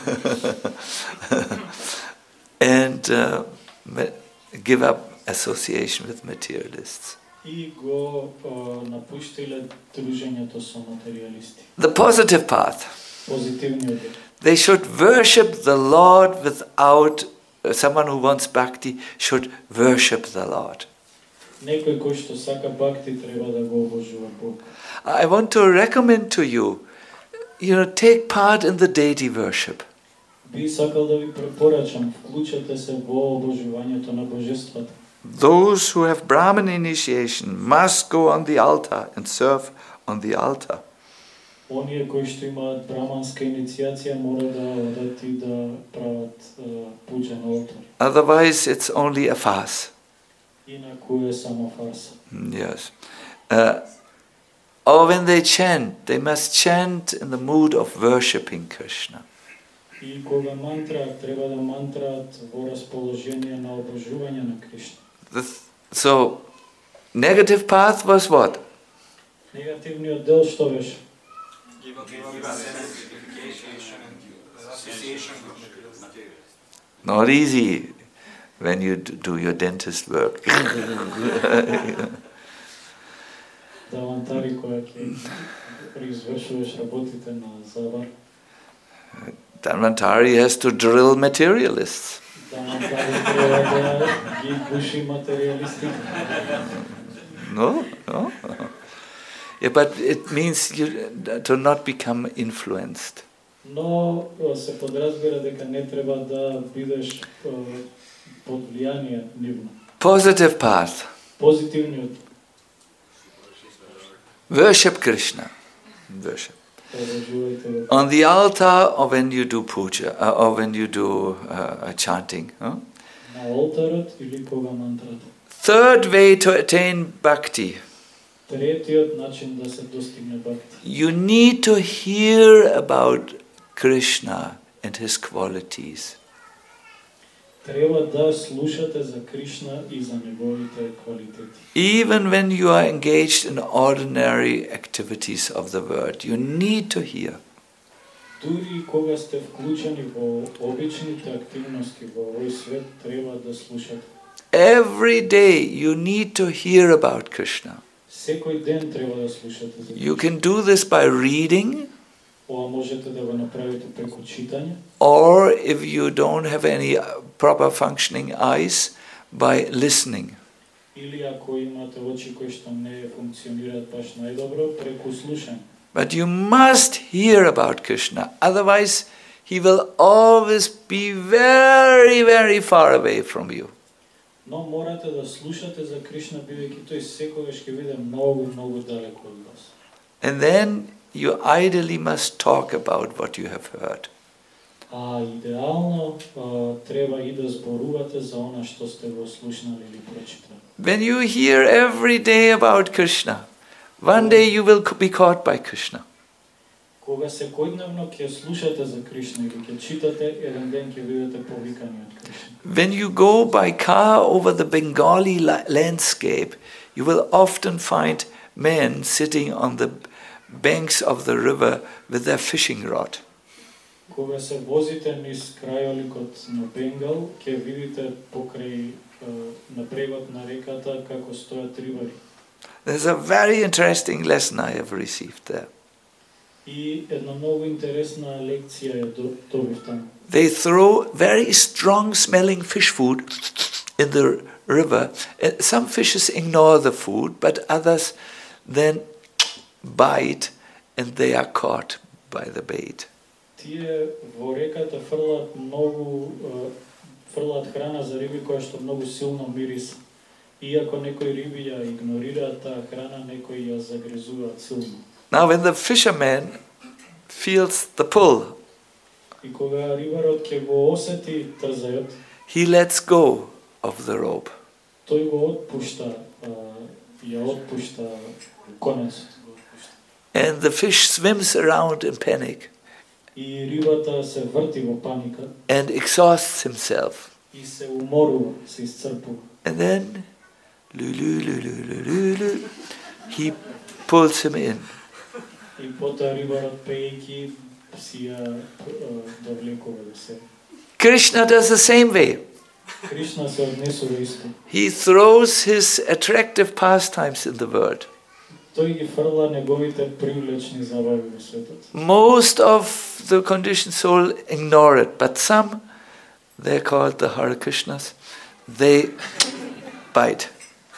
And uh, give up association with materialists. И го напуштиле дружењето со материјалисти. The positive path. Позитивниот е. They should worship the Lord without, uh, someone who wants bhakti should worship the Lord. Некој кој што сака бхакти треба да го обожува Бог. I want to recommend to you, you know, take part in the deity worship. Би сакал да ви препорачам, вклучете се во обожувањето на божествата. Those who have Brahman initiation must go on the altar and serve on the altar. Оние кои што имаат браманска иницијација мора да одат и да прават пуџа на олтар. Otherwise it's only a farce. Инаку е само фарса. Yes. Uh, or when they chant, they must chant in the mood of worshipping Krishna. И кога мантраат, треба да мантраат во расположение на обожување на Кришна. The, so, negative path was what? Негативниот дел што беше? Not easy when you do your dentist work. Давантари која ќе извршуваш работите на завар. Dhanvantari has to drill materialists. Давантари треба да ги гуши материјалистите. No, no. Yeah, but it means you, to not become influenced. Но се подразбира дека не треба да бидеш под влијание нивно. Positive path. Позитивниот. Worship Krishna. Worship. Обожувајте го. On the altar or when you do puja, uh, or when you do uh, chanting. Huh? На олтарот или кога мантрата. Third way to attain bhakti. Третиот начин да се достигне бхакти. You need to hear about Krishna and his qualities. Треба да слушате за Кришна и за неговите квалитети. Even when you are engaged in ordinary activities of the world, you need to hear. Дури кога сте вклучени во обичните активности во овој свет, треба да слушате. Every day you need to hear about Krishna. Секој ден треба да слушате за You can do this by reading, Ова можете да го направите преку читање, or if you don't have any proper functioning eyes, by listening. или ако имате очи кои што не функционираат баш најдобро, преку слушање. But you must hear about Krishna, otherwise he will always be very, very far away from you. Но морате да слушате за Кришна, бидејќи тој секогаш ќе биде многу, многу далеко од вас. And then you ideally must talk about what you have heard. А идеално а, треба и да зборувате за она што сте го слушнали или прочитали. When you hear every day about Krishna, one day you will be caught by Krishna. Кога секојдневно ќе слушате за Кришна или ќе читате, еден ден ќе бидете повикани од Кришна. When you go by car over the Bengali la- landscape, you will often find men sitting on the banks of the river with their fishing rod. Кога се возите низ крајоликот на Бенгал, ќе видите покрај на брегот на реката како стојат рибари. There's a very interesting lesson I have received there. И една многу интересна лекција ја добив таму. They throw very strong smelling fish food in the river. And some fishes ignore the food, but others then bite and they are caught by the bait. Тие во реката фрлаат многу фрлаат храна за риби која што многу силно мириса. Иако некои риби ја игнорираат таа храна, некои ја загрезуваат силно. Now when the fisherman feels the pull, И кога рибарот ќе го осети трзајот, he lets go of the rope. тој го отпушта, ја отпушта конецот. And the fish swims around in panic И рибата се врти во паника and exhausts himself. и се уморува, се исцрпува. And then lu, lu, lu, lu, lu, lu, lu, he pulls him in. И потоа рибарот пејќи си ја довлекува до себе. Krishna does the same way. Кришна се однесува исто. He throws his attractive pastimes in the world. Тој ги фрла неговите привлечни забави во светот. Most of the conditioned soul ignore it, but some, they're called the Hare Krishnas, they bite.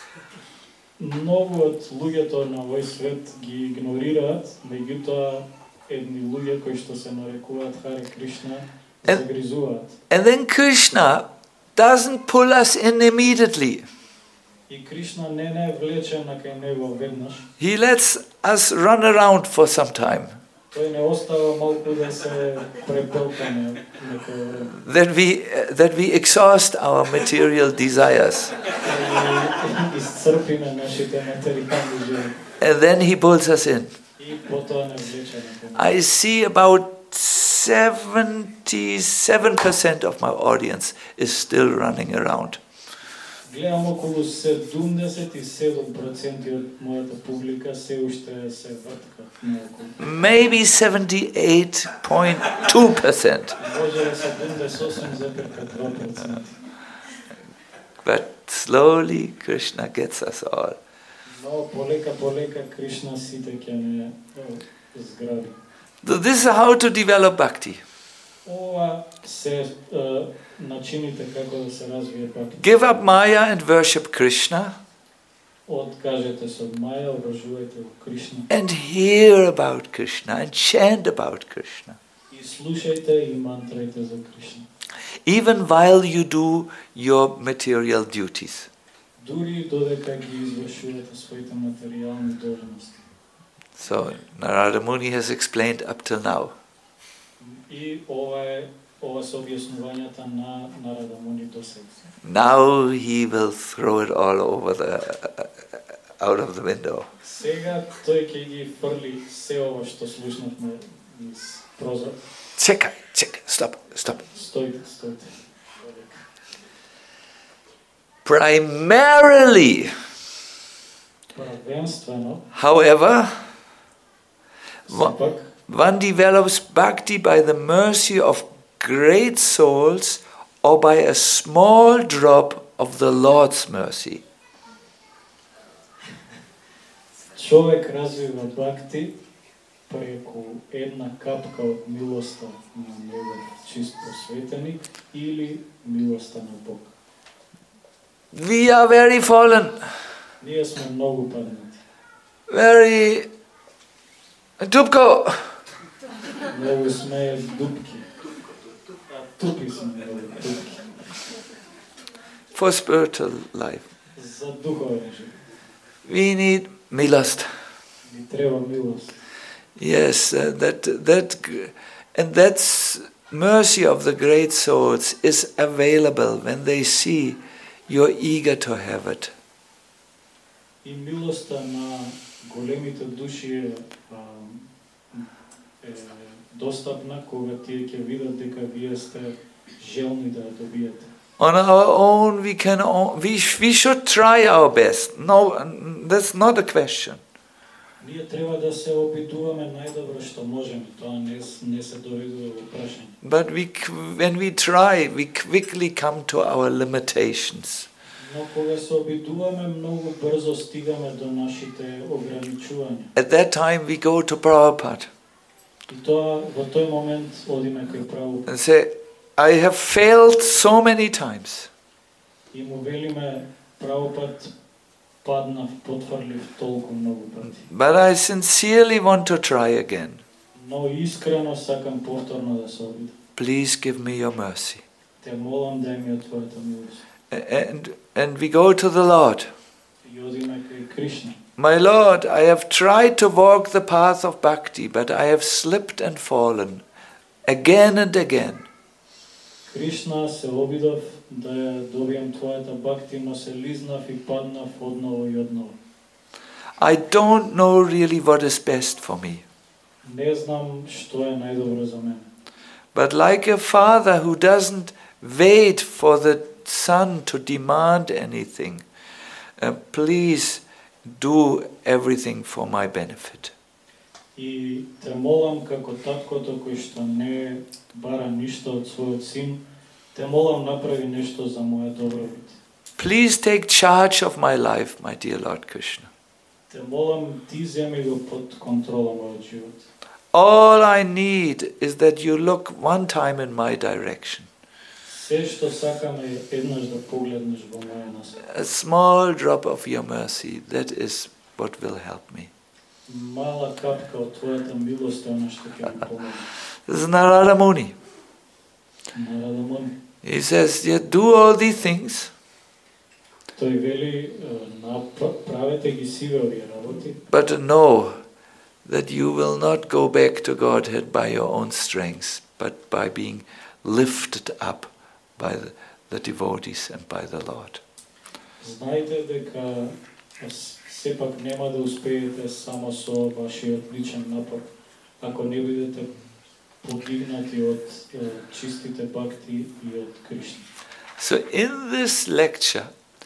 Многу од луѓето на овој свет ги игнорираат, меѓутоа едни луѓе кои што се нарекуваат Харе Кришна загризуваат. And then Krishna doesn't pull us in immediately. И Кришна не не влече на кај него веднаш. He lets us run around for some time. Тој не остава малку да се препелкаме некој време. That we, uh, that we exhaust our material desires. Изцрпиме нашите материјални желби. And then he pulls us in. И потоа не влече на кај него. I see about seventy-seven percent of my audience is still running around. Гледам околу седумдесет и седум проценти од мојата публика се уште се вртка наоколу. Maybe seventy-eight point two percent. Може да седумдесет и осум запирка два процента. But slowly Krishna gets us all. Но полека полека Кришна сите ќе не зграби. So this is how to develop bhakti. Ова се uh, начините како да се развие бхакти. Give up Maya and worship Krishna. Откажете се од Маја, обожувајте го Кришна. And hear about Krishna and chant about Krishna. И слушајте и мантрајте за Кришна. Even while you do your material duties. дури додека ги извршувате своите материјални должности. So Narada Muni has explained up till now. И ова е ова се објаснувањата на Нарада Муни до сега. Now he will throw it all over the out of the window. Сега тој ќе ги фрли се ова што слушнавме низ прозор. Чекай, чекай, stop, stop. Стојте, стојте. Primarily, Првенствено, however, сепак, one develops bhakti by the mercy of great souls or by a small drop of the Lord's mercy. човек развива бакти преку една капка од милоста на негов чист посветеник или милоста на Бог. We are very fallen, Ние сме многу паднати. very Dubko. Многу сме дупки. А тупи сме многу тупки. For spiritual life. За духовен живот. We need milost. Ни треба милост. Yes, uh, that that and that's mercy of the great souls is available when they see you're eager to have it. И милоста на големите души е, е достапна кога тие ќе видат дека вие сте желни да ја добиете. On our own, we can. We we should try our best. No, that's not a question. Ние треба да се опитуваме најдобро што можеме. Тоа не не се доведува во прашање. But we, when we try, we quickly come to our limitations. Но кога се обидуваме, многу брзо стигаме до нашите ограничувања. At that time, we go to Prabhupada. И тоа во тој момент одиме кај Прабхупад. And say, I have failed so many times. И му велиме, Прабхупад, паднав, потфрлив толку многу пати. But I sincerely want to try again. Но искрено сакам повторно да се обидам. Please give me your mercy. Те молам дај ми од твојата милост. And, and we go to the Lord. И одиме кај Кришна. My Lord, I have tried to walk the path of bhakti, but I have slipped and fallen again and again. Кришна, се обидов да ја добијам твојата бхакти, но се лизнав и паднав одново и одново. I don't know really what is best for me. Не знам што е најдобро за мене. But like a father who doesn't wait for the son to demand anything, uh, please do everything for my benefit. И те молам како таткото кој што не бара ништо од својот син, те молам направи нешто за моја добробит. Please take charge of my life, my dear Lord Krishna. Те молам ти земи го под контрола мојот живот. All I need is that you look one time in my direction. Се што сакам е еднаш да погледнеш во моја насока. A small drop of your mercy, that is what will help me. Мала капка од твојата милост е она што ќе ми помогне. This is Narada Muni. Нарада Муни. He says, yeah, do all these things, Тој вели, на правете ги сиве овие работи, but know that you will not go back to Godhead by your own strength, but by being lifted up by the, the devotees and by the Lord. знаете дека сепак нема да успеете само со вашиот личен напор, ако не бидете подигнати од чистите бхакти и од Кришна. So in this lecture,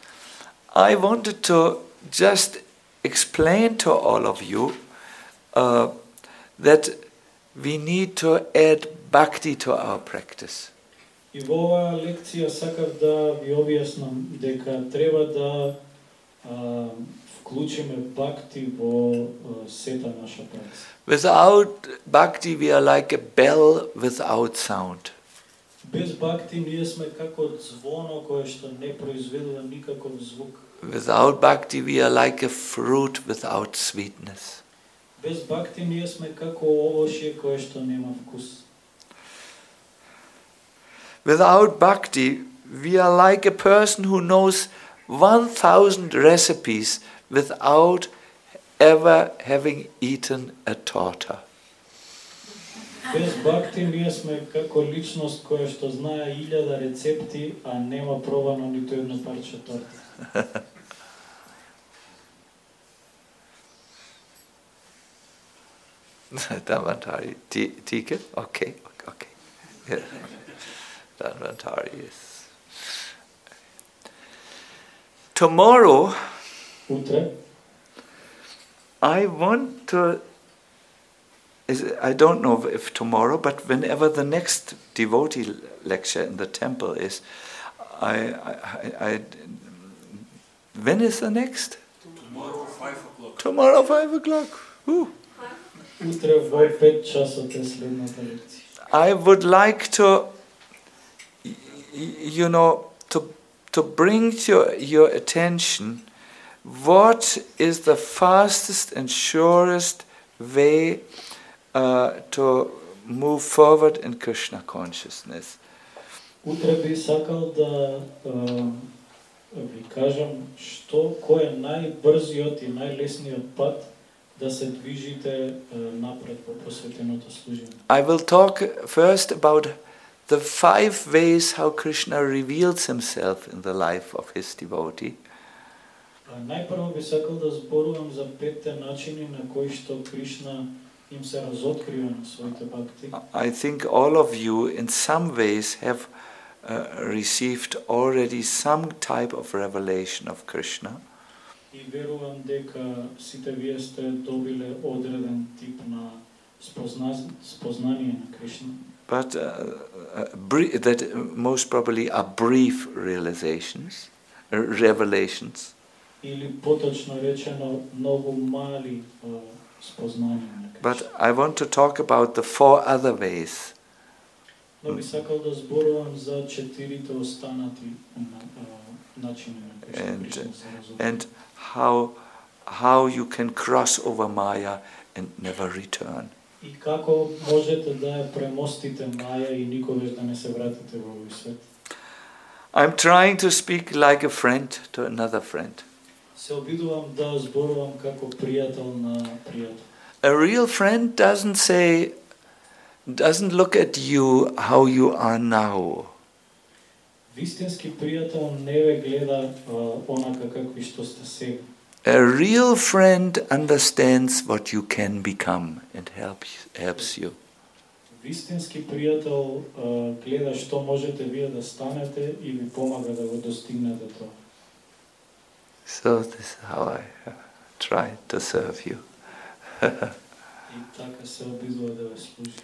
I wanted to just explain to all of you uh, that we need to add bhakti to our practice. И во оваа лекција сакав да ви објаснам дека треба да а, вклучиме бхакти во а, сета наша пракса. Without bhakti, we are like a bell without sound. Без бхакти ние сме како звоно кое што не произведува никаков звук. Without bhakti, we are like a fruit without sweetness. Без бхакти ние сме како овошје кое што нема вкус. Without bhakti, we are like a person who knows one thousand recipes without ever having eaten a torta. Без бакти ние сме како личност која што знае илјада рецепти, а нема пробано ниту едно парче торта. Dhanvantari, Tika? Okay, okay. Yeah. Dhanvantari, yes. Tomorrow, Утре, I want to, is, I don't know if tomorrow, but whenever the next devotee lecture in the temple is, I, I, I, I when is the next? Tomorrow, five o'clock. Tomorrow, five o'clock. Ooh. утре во пет часот е следната лекција. I would like to, y- you know, to to bring to your, your attention what is the fastest and surest way uh, to move forward in Krishna consciousness. Утре би сакал да е, ви кажам што кој е најбрзиот и најлесниот пат да се движите е, напред во посветеното служење. I will talk first about the five ways how Krishna reveals himself in the life of his devotee. А најпрво би сакал да зборувам за петте начини на кои што Кришна им се разоткрива на своите бакти. I think all of you in some ways have uh, received already some type of revelation of Krishna. И верувам дека сите вие сте добиле одреден тип на спозна... спознание на Кришна. But uh, uh, brie- that uh, most probably are brief realizations, uh, revelations. Или поточно речено многу мали е, спознания на Кришна. But I want to talk about the four other ways. Но би сакал да зборувам за четирите останати на, е, начини на Кришна. And, Кришна се разоткрива. and how how you can cross over Maya and never return. И како можете да ја премостите Маја и никогаш да не се вратите во овој свет? I'm trying to speak like a friend to another friend. Се обидувам да зборувам како пријател на пријател. A real friend doesn't say, doesn't look at you how you are now. Вистински пријател не ве гледа а, онака какви што сте сега. A real friend understands what you can become and helps helps you. Вистински пријател а, гледа што можете вие да станете и ви помага да го достигнете тоа. So this is how I uh, try to serve you. И така се обидува да ве служи.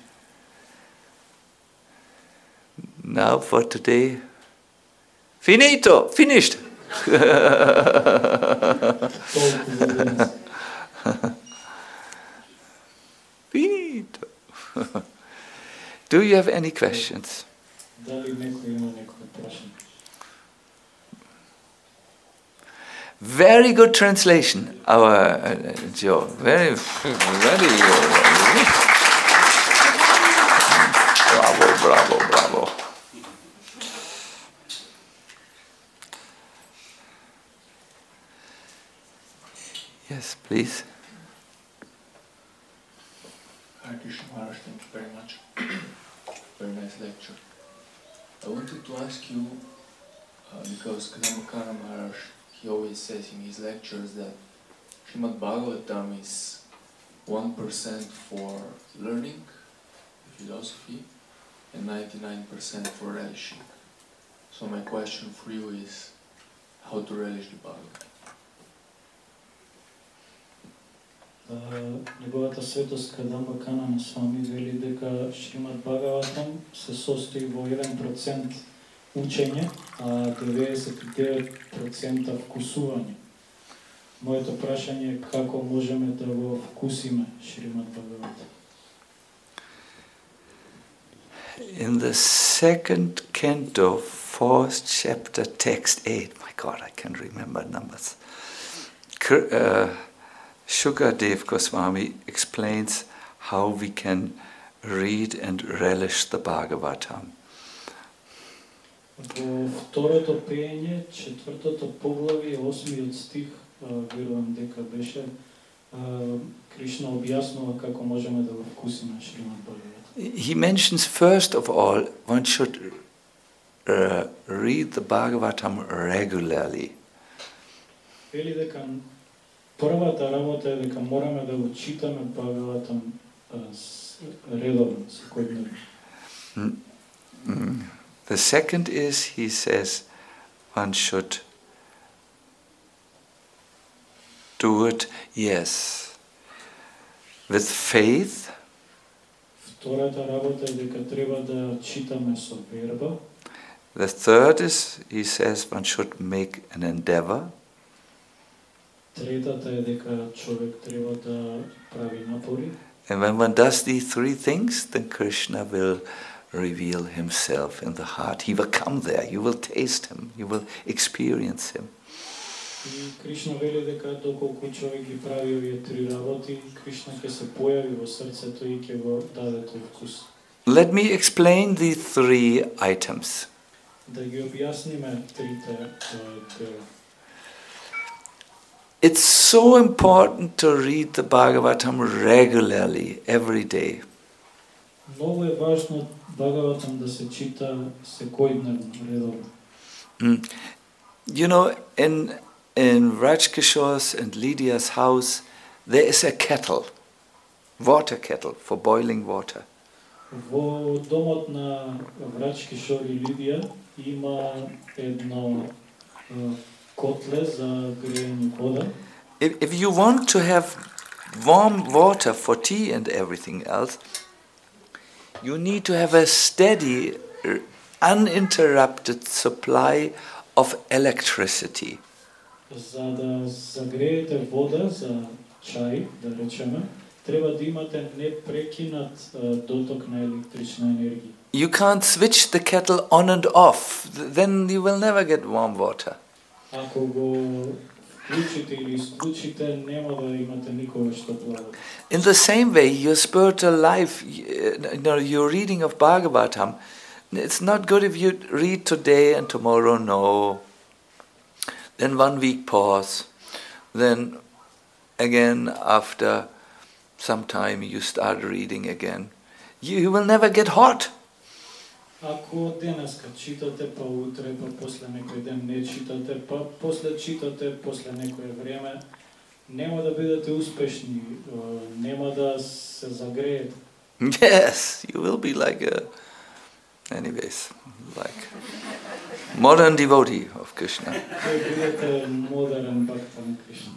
Now for today, finito, finished. Толку за денес. Finito. Do you have any questions? Дали некој има некој прашање? Very good translation, our uh, Joe. Very, very. Uh, bravo, bravo, bravo. Yes, please. Hare Krishna Maharaj, thank you very much. Very nice lecture. I wanted to ask you, uh, because Kadambakana Maharaj, he always says in his lectures that Srimad Bhagavatam is one percent for learning the philosophy and ninety-nine percent for relishing. So my question for you is how to relish the Bhagavatam. Неговата светост Кадамбакана на Свами вели дека Шримад Бхагаватам се состои во еден процент учење, а деветдесет и девет проценти вкусување. Моето прашање е како можеме да го вкусиме Шримад Бхагаватам. In the second canto, fourth chapter, text eight. My God, I can't remember numbers. Kr- uh, Shukadev Goswami explains how we can read and relish the Bhagavatam. Во второто пење, четвртото поглавје, осмиот стих, верувам дека беше, Кришна објаснува како можеме да го вкусиме Шримад Бхагаватам. He mentions first of all, one should uh, read the Bhagavatam regularly. Вели дека првата работа е дека мораме да го читаме Бхагаватам редовно, секојдневно. Mm. Mm. The second is, he says, one should do it, yes, with faith. Втората работа е дека треба да читаме со верба. The third is, he says, one should make an endeavor. Третата е дека човек треба да прави напори. And when one does these three things, then Krishna will reveal himself in the heart. He will come there, you will taste him, you will experience him. И Кришна вели дека доколку човек ги прави овие три работи, Кришна ќе се појави во срцето и ќе го даде тој вкус. Let me explain the three items. Да ги објасниме трите дела. It's so important to read the Bhagavatam regularly, every day. Многу е важно Бхагаватам да се чита секојдневно, редовно. Mm. You know, in in Rajkishore's and Lydia's house, there is a kettle, water kettle for boiling water. Во домот на Врач Кишор и Лидија има едно котле за грејање вода. If, if you want to have warm water for tea and everything else, you need to have a steady, uninterrupted supply of electricity. За да загреете вода за чај, да речеме, треба да имате непрекинат доток на електрична енергија. You can't switch the kettle on and off, then you will never get warm water. Ако го вклучите или исклучите, нема да имате никогаш топла вода. In the same way, your spiritual life, you know, your reading of Bhagavatam, it's not good if you read today and tomorrow no. Then one week pause. Then again after some time you start reading again. You, you will never get hot. Ако денеска читате, па утре, па после некој ден не читате, па после читате, после некое време, нема да бидете успешни, нема да се загреете. Yes, you will be like a, anyways, like modern devotee of Krishna. Ќе бидете модерен бакта на Кришна.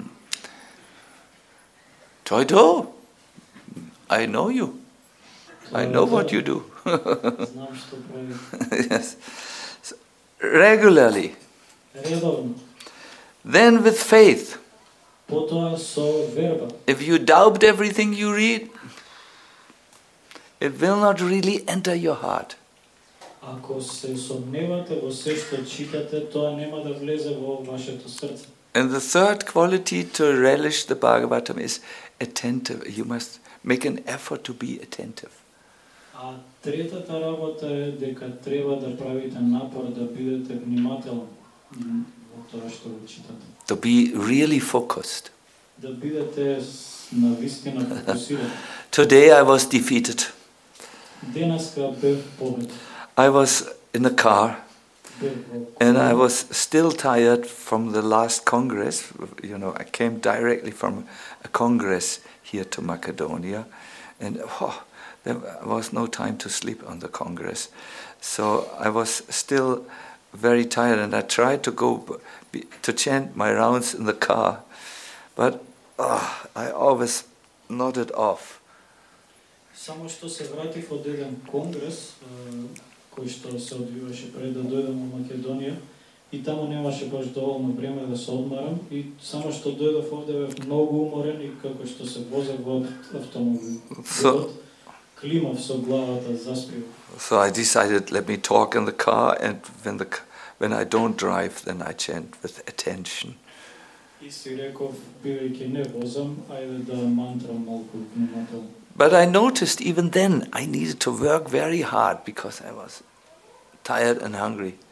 Toito, I know you. I know what you do. Знам што правите. Yes. So, regularly. Редовно. Then with faith. Потоа со верба. If you doubt everything you read, it will not really enter your heart. Ако се сомневате во се што читате, тоа нема да влезе во вашето срце. And the third quality to relish the Bhagavatam is attentive. You must make an effort to be attentive. А третата работа е дека треба да правите напор да бидете внимателни во тоа што го читате. To be really focused. Да бидете навистина фокусирани. Today I was defeated. Денеска бев победен. I was in a car and I was still tired from the last Congress. You know, I came directly from a Congress here to Macedonia, and oh, there was no time to sleep on the Congress. So I was still very tired, and I tried to go to chant my rounds in the car, but oh, I always nodded off. Само што се вратив од еден конгрес, кој што се одвиваше пред да дојдам во Македонија, и таму немаше баш доволно време да се одмарам, и само што дојдов овде бев многу уморен и како што се возев во автомобилот, климав со главата, заспивав. So I decided, let me talk in the car, and when the when I don't drive, then I chant with attention. И си реков, бидејќи не возам, ајде да мантрам малку внимателно. But I noticed even then I needed to work very hard because I was tired and hungry.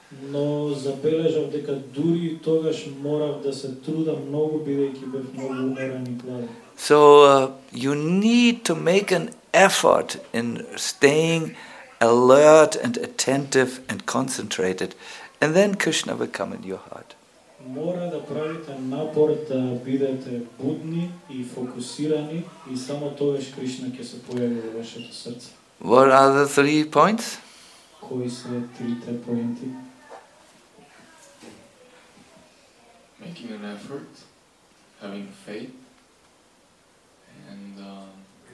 Но забележав дека дури и тогаш морав да се трудам многу, бидејќи бев многу уморен и гладен. So uh, you need to make an effort in staying alert and attentive and concentrated, and then Krishna will come in your heart. Мора да правите напор да бидете будни и фокусирани и само тогаш Кришна ќе се појави во вашето срце. What are the three points? Кои се трите поинти? Making an effort, having faith, and um,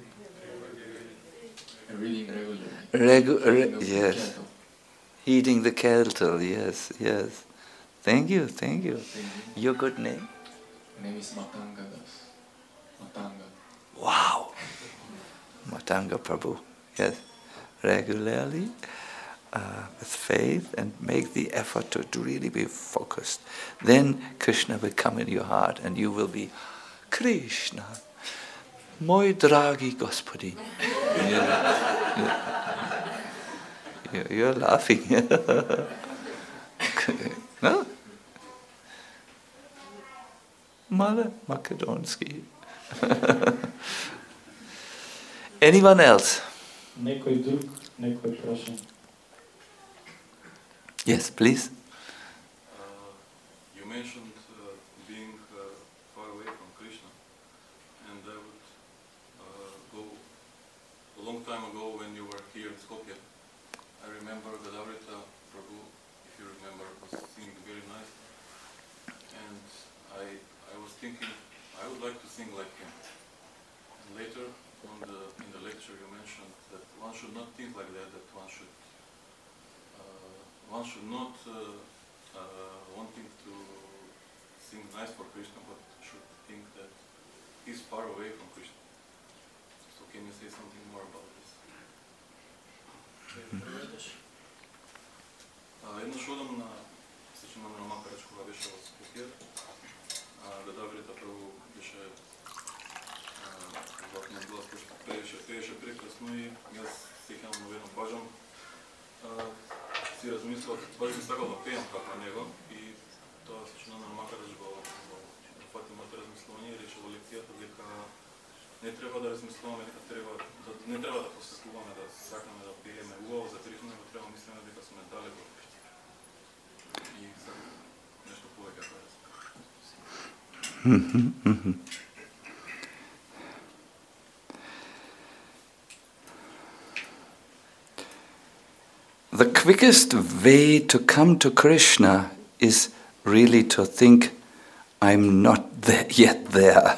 reading regularly. Regu- re- Reading of the yes. kettle. Heating the kettle, yes, yes. Thank you, thank you. Thank you. Your good name? My name is Matanga Das. Matanga. Wow. Matanga Prabhu, yes. Regularly, uh, with faith, and make the effort to, to really be focused. Then Krishna will come in your heart and you will be Krishna, moj dragi Gospodi. Yeah. Yeah. You're laughing. No? Male Makedonski. Anyone else? Некој друг, некој прашање. Yes, please. Uh, you mentioned uh, being uh, far away from Krishna, and I would uh, go a long time ago when you were here in Skopje. I remember Gadavrita Prabhu, if you remember, was singing very nice, and I I was thinking I would like to sing like him. And later on the in the lecture you mentioned that one should not think like that. That one should uh, one should not uh, uh, wanting to sing nice for Krishna, but should think that he's far away from Krishna. So can you say something more about this? Uh, еднаш одам на сечено на Макарач, кога беше во Скопје. Гадаврита прво беше златниот глас, кој што пееше, пееше прекрасно и јас сеќавам му ведно пажам. Си размислав, баш би сакал да пеам како него и тоа сечено на Макарач го фати моето размислување и рече во лекцијата дека не треба да размислуваме, дека треба да не треба да посекуваме, да сакаме да пееме убаво за Кришна, него треба мислиме дека сме далеко од Кришна. И сакам нешто повеќе да кажам. The quickest way to come to Krishna is really to think, I'm not there, yet there.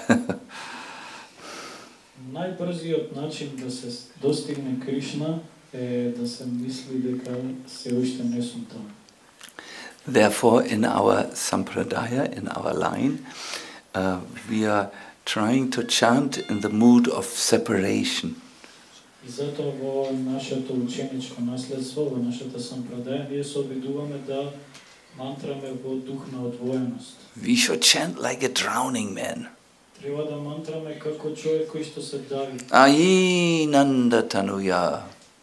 Најбрзиот начин да се достигне Кришна е да се мисли дека се уште не сум таму. Therefore, in our sampradaya, in our line, uh, we are trying to chant in the mood of separation. И затоа во нашето ученичко наследство, во нашата сампрадаја, ние се обидуваме да мантраме во дух на одвоеност. We should chant like a drowning man. Треба да мантраме како човек кој што се дави. Ai Nanda Tanuya.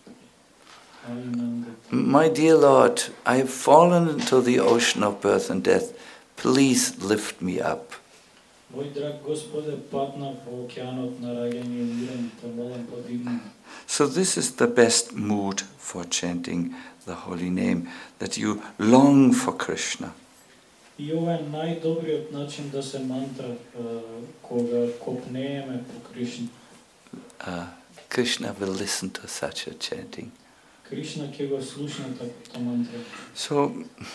My dear Lord, I have fallen into the ocean of birth and death. Please lift me up. Мој драг Господе, паднав во океанот на раѓање и умирање, те молам подигни ме. So this is the best mood for chanting the holy name, that you long for Krishna. И ова е најдобриот начин да се мантра кога копнееме по Кришна. Uh, Krishna will listen to such a chanting. Кришна ќе го слушне таквото мантра. So,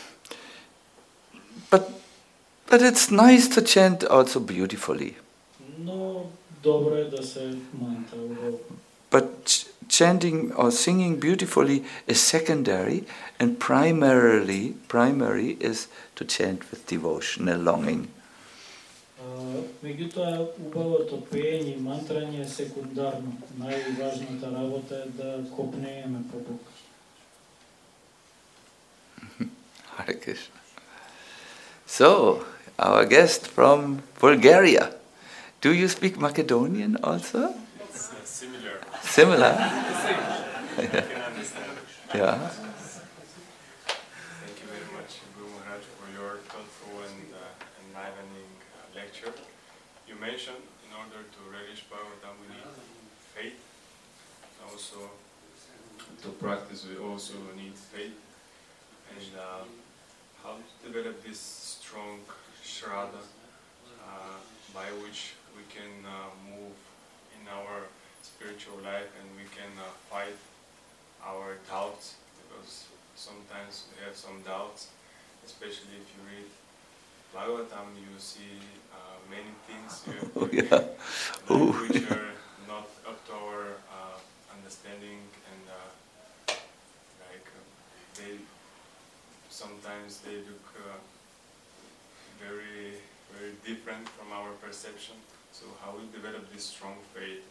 but but it's nice to chant also beautifully. Но добро е да се мантра убаво. But ch- chanting or singing beautifully is secondary, and primarily, primary is to chant with devotion and longing. Меѓутоа, убавото пеење и мантрање е секундарно. Најважната работа е да копнееме по Бог. Hare Krishna. So, our guest from Bulgaria. Do you speak Macedonian also? It's uh, similar. Similar? I can understand. Yeah. Thank you very mentioned, in order to relish Bhagavatam, we need faith. Also, to practice, we also need faith. And uh, how to develop this strong shraddha uh, by which we can uh, move in our spiritual life and we can uh, fight our doubts, because sometimes we have some doubts, especially if you read Bhagavatam, you see uh, many things you have Oh, to yeah. read, Ooh. which are not up to our uh, understanding, and uh, like uh, they sometimes they look uh, very very different from our perception. So how we develop this strong faith?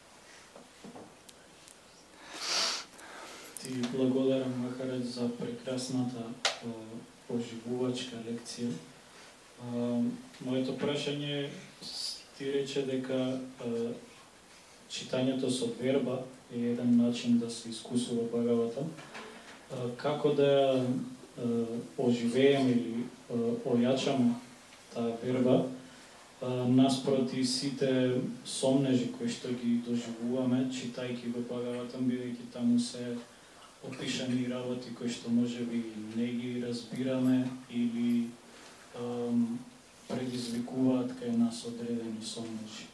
Ти благодарам, Махарадж, за прекрасната а, оживувачка лекција. А, моето прашање, ти рече дека а, читањето со верба е еден начин да се искусува Бхагаватам. А, како да а, оживеем или а, ојачам таа верба а, наспроти сите сомнежи кои што ги доживуваме, читајќи го Бхагаватам, бидејќи таму се опишани работи кои што можеби не ги разбираме или um, предизвикуваат кај нас одредени сомнежи.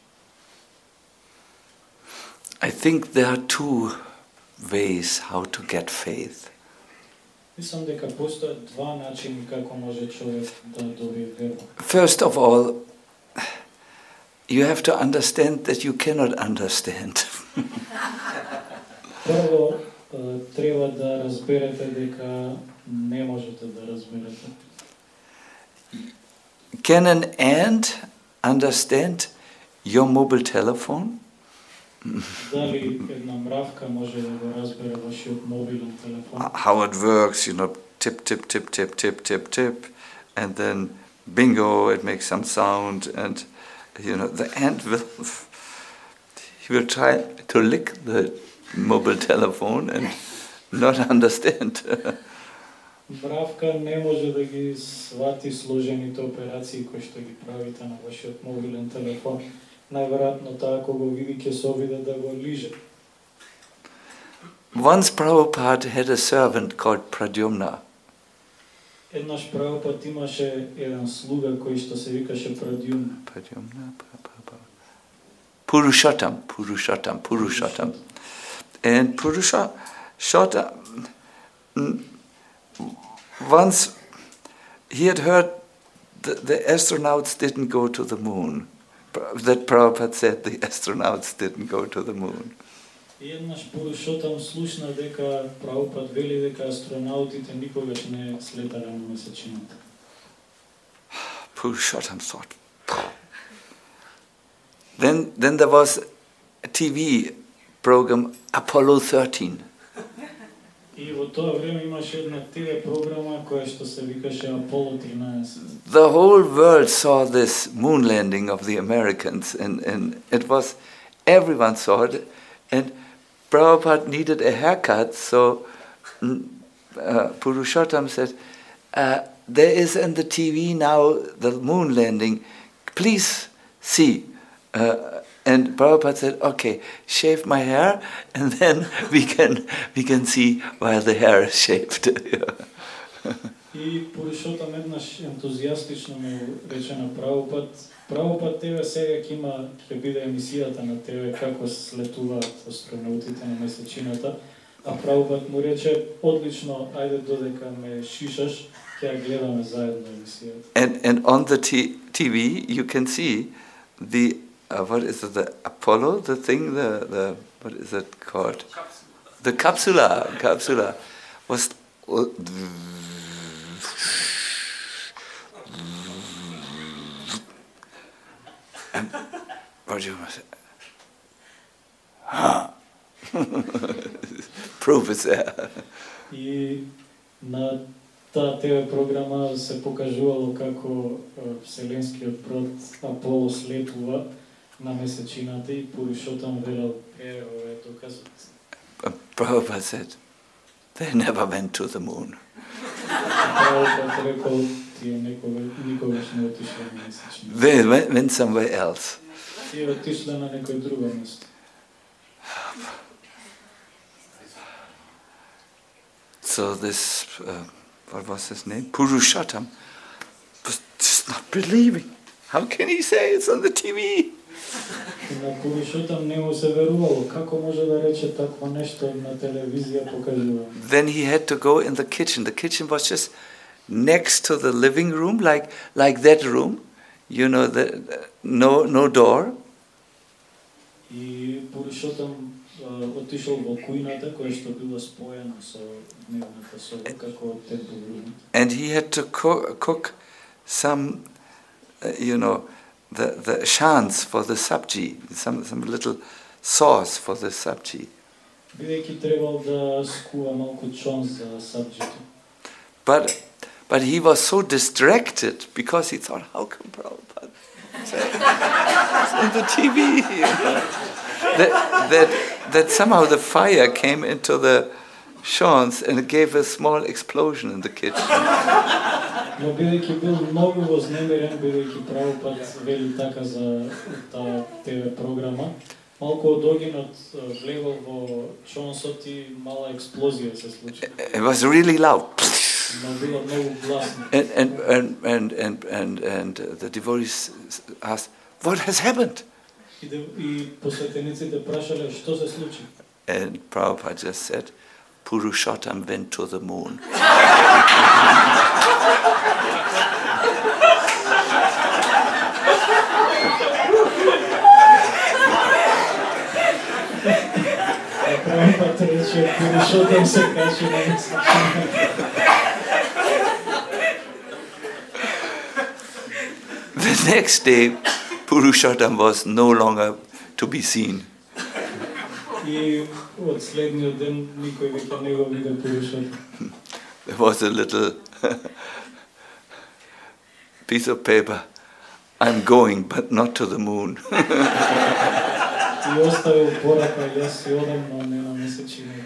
I think there are two ways how to get faith. Мислам дека постојат два начини како може човек да добие верба. First of all, you have to understand that you cannot understand. Прво, треба да разберете дека не можете да разберете. Can an ant understand your mobile telephone? Дали една мравка може да го разбере вашиот мобилен телефон? How it works, you know, tip, tip, tip, tip, tip, tip, tip, and then bingo, it makes some sound, and you know, the ant will, he will try to lick the mobile telephone and not understand. Мравка не може да ги свати сложените операции кои што ги правите на вашиот мобилен телефон. Најверојатно таа кога го види ќе се обиде да го лиже. Once Prabhupada had a servant called Pradyumna. Еднаш Прабхупад имаше еден слуга кој што се викаше Прадјумна. Pradyumna, Purushottam, Purushottam, Purushottam. And Purushottam, once he had heard the, the astronauts didn't go to the moon. That Prabhupada said the astronauts didn't go to the moon. И еднаш Пурушотам слушна дека Прабхупад вели дека астронаутите никогаш не слетале на месечината. Purushottam thought. Then, then there was a T V program, Apollo thirteen. И во тоа време имаше една Т В програма која што се викаше Apollo тринаесет. The whole world saw this moon landing of the Americans, and, and it was, everyone saw it, and Prabhupada needed a haircut, so uh, Purushottam said, uh, there is in the T V now the moon landing, please see. Uh, and Prabhupada said, okay, shave my hair, and then we can we can see while the hair is shaved. И Пурушотам еднаш ентузијастично му рече на Прабхупад, Прабхупад Т В сега ќе има ќе биде емисијата на Т В како слетуваат астронаутите на месечината, а Прабхупад му рече одлично, ајде додека ме шишаш, ќе ја гледаме заедно емисијата. And and on the t- TV you can see the uh, what is it, the Apollo, the thing, the the what is it called? The capsula, capsula was. And what do you say? Ah. Proof is there. И на таа Т В програма се покажувало како вселенскиот брод Аполо слетува на месечината и Пурушотам велел, е, ова е доказот. Prabhupada said, they never went to the moon. They went, They went, went somewhere else. и отишле на некој друго место. So this, uh, what was his name? Purushottam was just not believing. How can he say it's on the T V? На Пурушоттам не му се верувало. Како може да рече такво нешто на телевизија покажува? Then he had to go in the kitchen. The kitchen was just next to the living room, like like that room. You know, the, no no door. И Пурушоттам отишол во кујната која што била споена со дневната соба како темпл рум. And he had to co- cook some, uh, you know, the the shans for the sabji, some some little sauce for the sabji. Бидејќи требал да скува малку чон за сабџито. But but he was so distracted because he thought, how come Prabhupada say it's on the T V? You know? that, that that somehow the fire came into the shans and it gave a small explosion in the kitchen. Но бидејќи бил многу вознемирен, бидејќи Прабхупад вели така за таа Т В програма, малку од огинот влегол во чонсот и мала експлозија се случи. It was really loud. Но било многу гласно. And and and and and and, and the devotees asked, "What has happened?" И, и посветениците прашале што се случи. And Prabhupada just said, Purushottam went to the moon. Прабхупад рече, Пурушоттам се качи на месечината. The next day, Purushottam was no longer to be seen. И од следниот ден никој веќе не го виде Пурушоттам. There was a little piece of paper. I'm going, but not to the moon. И оставил порака, јас си одам, но не на месечината.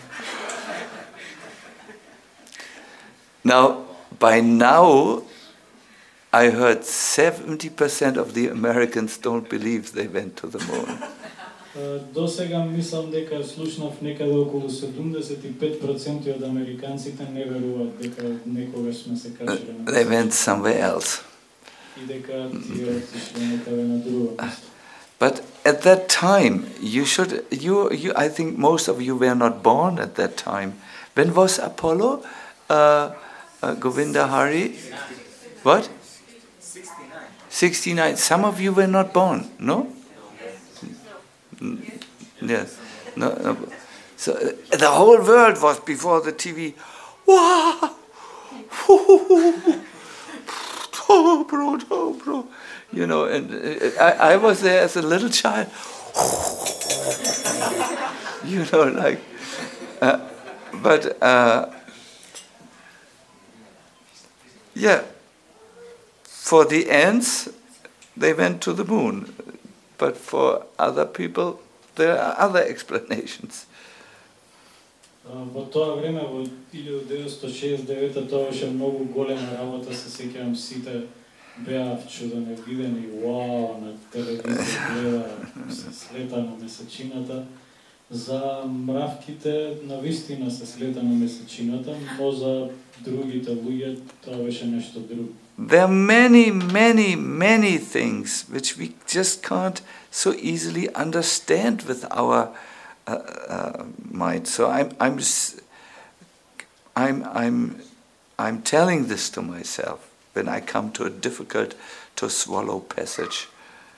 Now, by now, I heard seventy percent of the Americans don't believe they went to the moon. До сега мислам дека слушнав некаде околу седумдесет и пет проценти од американците не веруваат дека некогаш сме се качиле на They went somewhere else. и дека тие отишле некаде на друго место. But at that time, you should, you, you, I think most of you were not born at that time. When was Apollo? Uh, uh, Govinda Hari? What? sixty-nine. sixty-nine. Some of you were not born, no? Mm, yes. No, no. So uh, the whole world was before the T V. Wow! Oh, bro, oh, bro. You know, and uh, I, I was there as a little child. You know, like, uh, but uh, yeah, for the ants, they went to the moon, but for other people, there are other explanations. Во тоа време, во илјада деветстотини шеесет и девета, тоа беше многу голема работа, се сеќавам сите беа вчудени, видени, вау, на телевизија гледа, се слета на месечината. За мравките, навистина се слета на месечината, но за другите луѓе тоа беше нешто друго. There are many, many, many things which we just can't so easily understand with our uh, uh, mind. So I'm, I'm, I'm, I'm, I'm telling this to myself when I come to a difficult to swallow passage.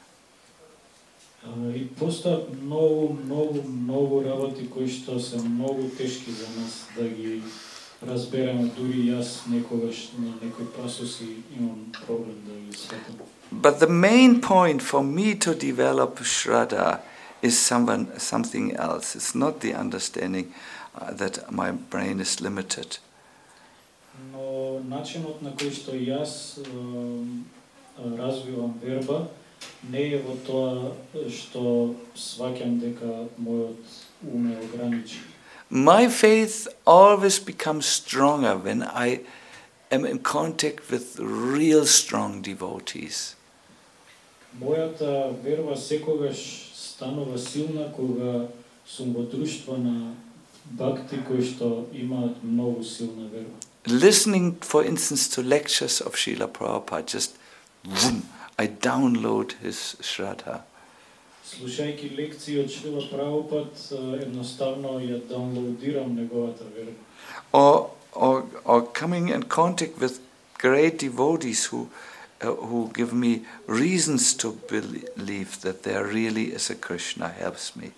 И постојат многу, многу, многу работи кои што се многу тешки за нас да ги разбереме, дури јас некогаш на некои пасоси имам проблем да ги сфатам. But the main point for me to develop Shraddha is someone, something else. It's not the understanding uh, that my brain is limited. Но начинот на кој што јас развивам верба не е во тоа што сваќам дека мојот ум е ограничен. My faith always becomes stronger when I am in contact with real strong devotees. Мојата верба секогаш станува силна кога сум во друштво на бакти кои што имаат многу силна верба. Listening, for instance, to lectures of Srila Prabhupada, just vroom, I download his Shraddha. Слушајќи лекции од Шрила Прабхупад, едноставно ја даунлоудирам неговата верба. Or, or, or coming in contact with great devotees who, uh, who give me reasons to believe that there really is a Krishna helps me.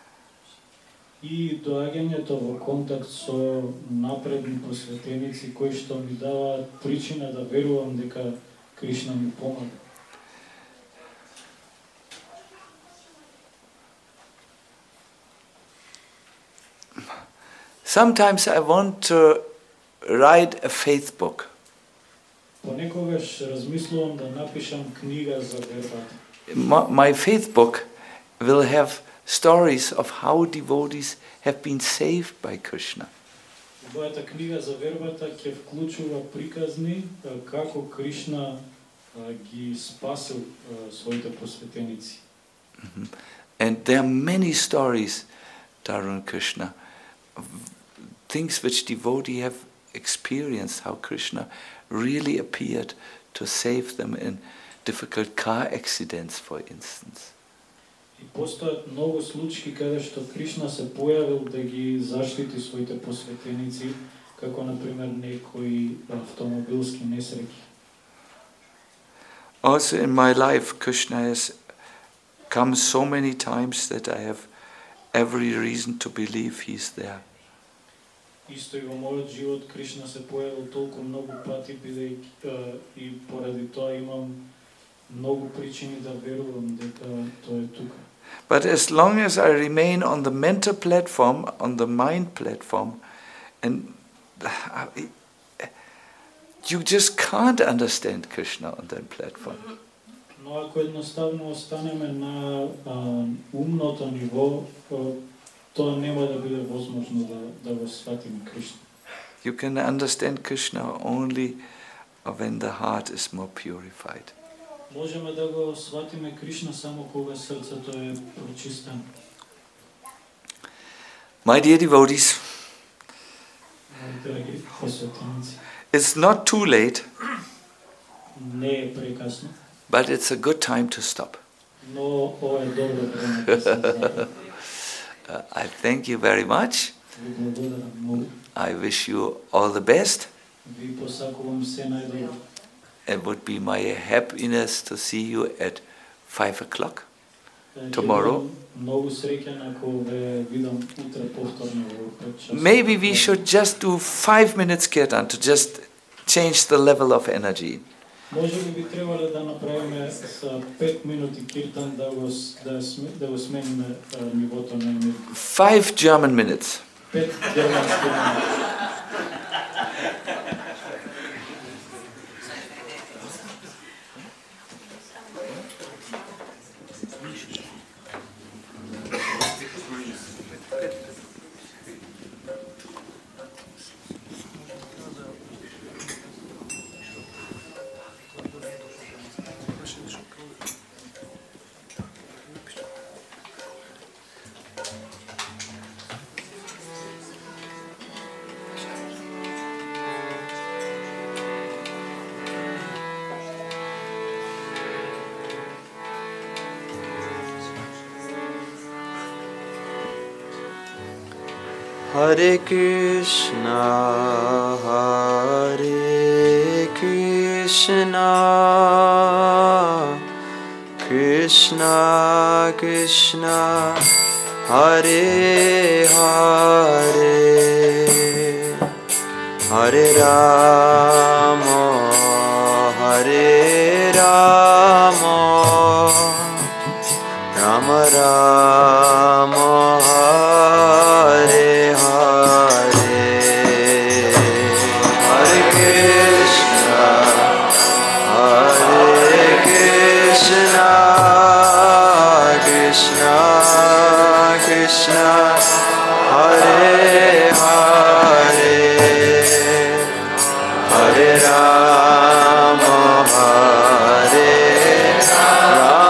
И доаѓањето во контакт со напредни посветеници кои што ми даваат причина да верувам дека Кришна ми помага. Sometimes I want to write a faith book. Понекогаш размислувам да напишам книга за вербата. My, my faith book will have stories of how devotees have been saved by Krishna. Мојата книга за вербата ќе вклучува приказни како Кришна ги спасил своите посветеници. Mm-hmm. And there are many stories, Tarun Krishna, things which devotees have experienced, how Krishna really appeared to save them in difficult car accidents, for instance. И постојат многу случаи каде што Кришна се појавил да ги заштити своите посветеници, како на пример некои автомобилски несреќи. Also in my life, Krishna has come so many times that I have every reason to believe he's there. Исто и во мојот живот Кришна се појавил толку многу пати, бидејќи и поради тоа имам многу причини да верувам дека тој е тука. But as long as I remain on the mental platform, on the mind platform, and you just can't understand Krishna on that platform. Но ако едноставно останеме на а, умното ниво, тоа нема да биде возможно да, да го сватиме Кришна. You can understand Krishna only when the heart is more purified. Можеме да го сватиме Кришна само кога срцето е прочистено. My dear devotees, Моите драги посветеници, it's not too late, не е прекасно, but it's a good time to stop. но ова е добро време да се забави. Uh, I thank you very much. Ви благодарам многу. I wish you all the best. Ви посакувам се најдобро. It would be my happiness to see you at five o'clock Ќе tomorrow. бидам многу среќен ако ве видам утре повторно во пет часот. Maybe we should just do five minutes kirtan to just change the level of energy. Може би би требале да направиме со пет минути киртан да го да сме, да го смениме нивото на енергија. Five German minutes. Пет германски минути. Hare Krishna, Hare Krishna, Krishna Krishna, Hare Hare, Hare Rama, Hare Rama, Rama Rama, Hare Hare, Hare Krishna, Hare Krishna, Krishna Krishna, Hare Hare, Hare Rama, Hare Rama.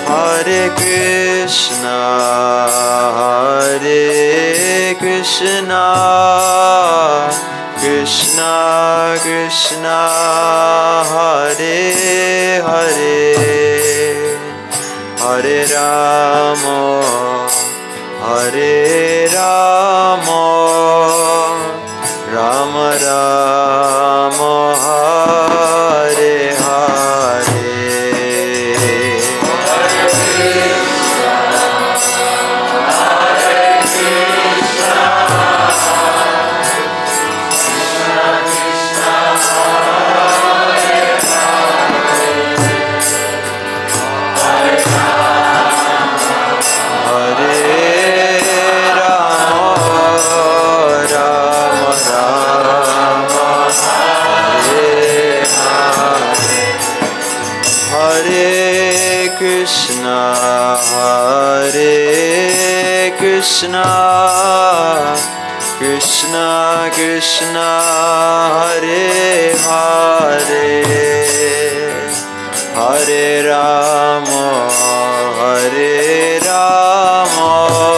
Hare Krishna, Hare Krishna, Krishna Krishna, Hare Hare, Hare Rama, Hare Rama, Rama Rama, Hare Hare. Krishna, Hare Krishna, Krishna Krishna, Hare Hare, Hare Rama, Hare Rama,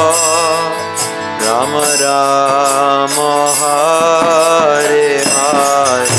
Rama Rama, Hare Hare.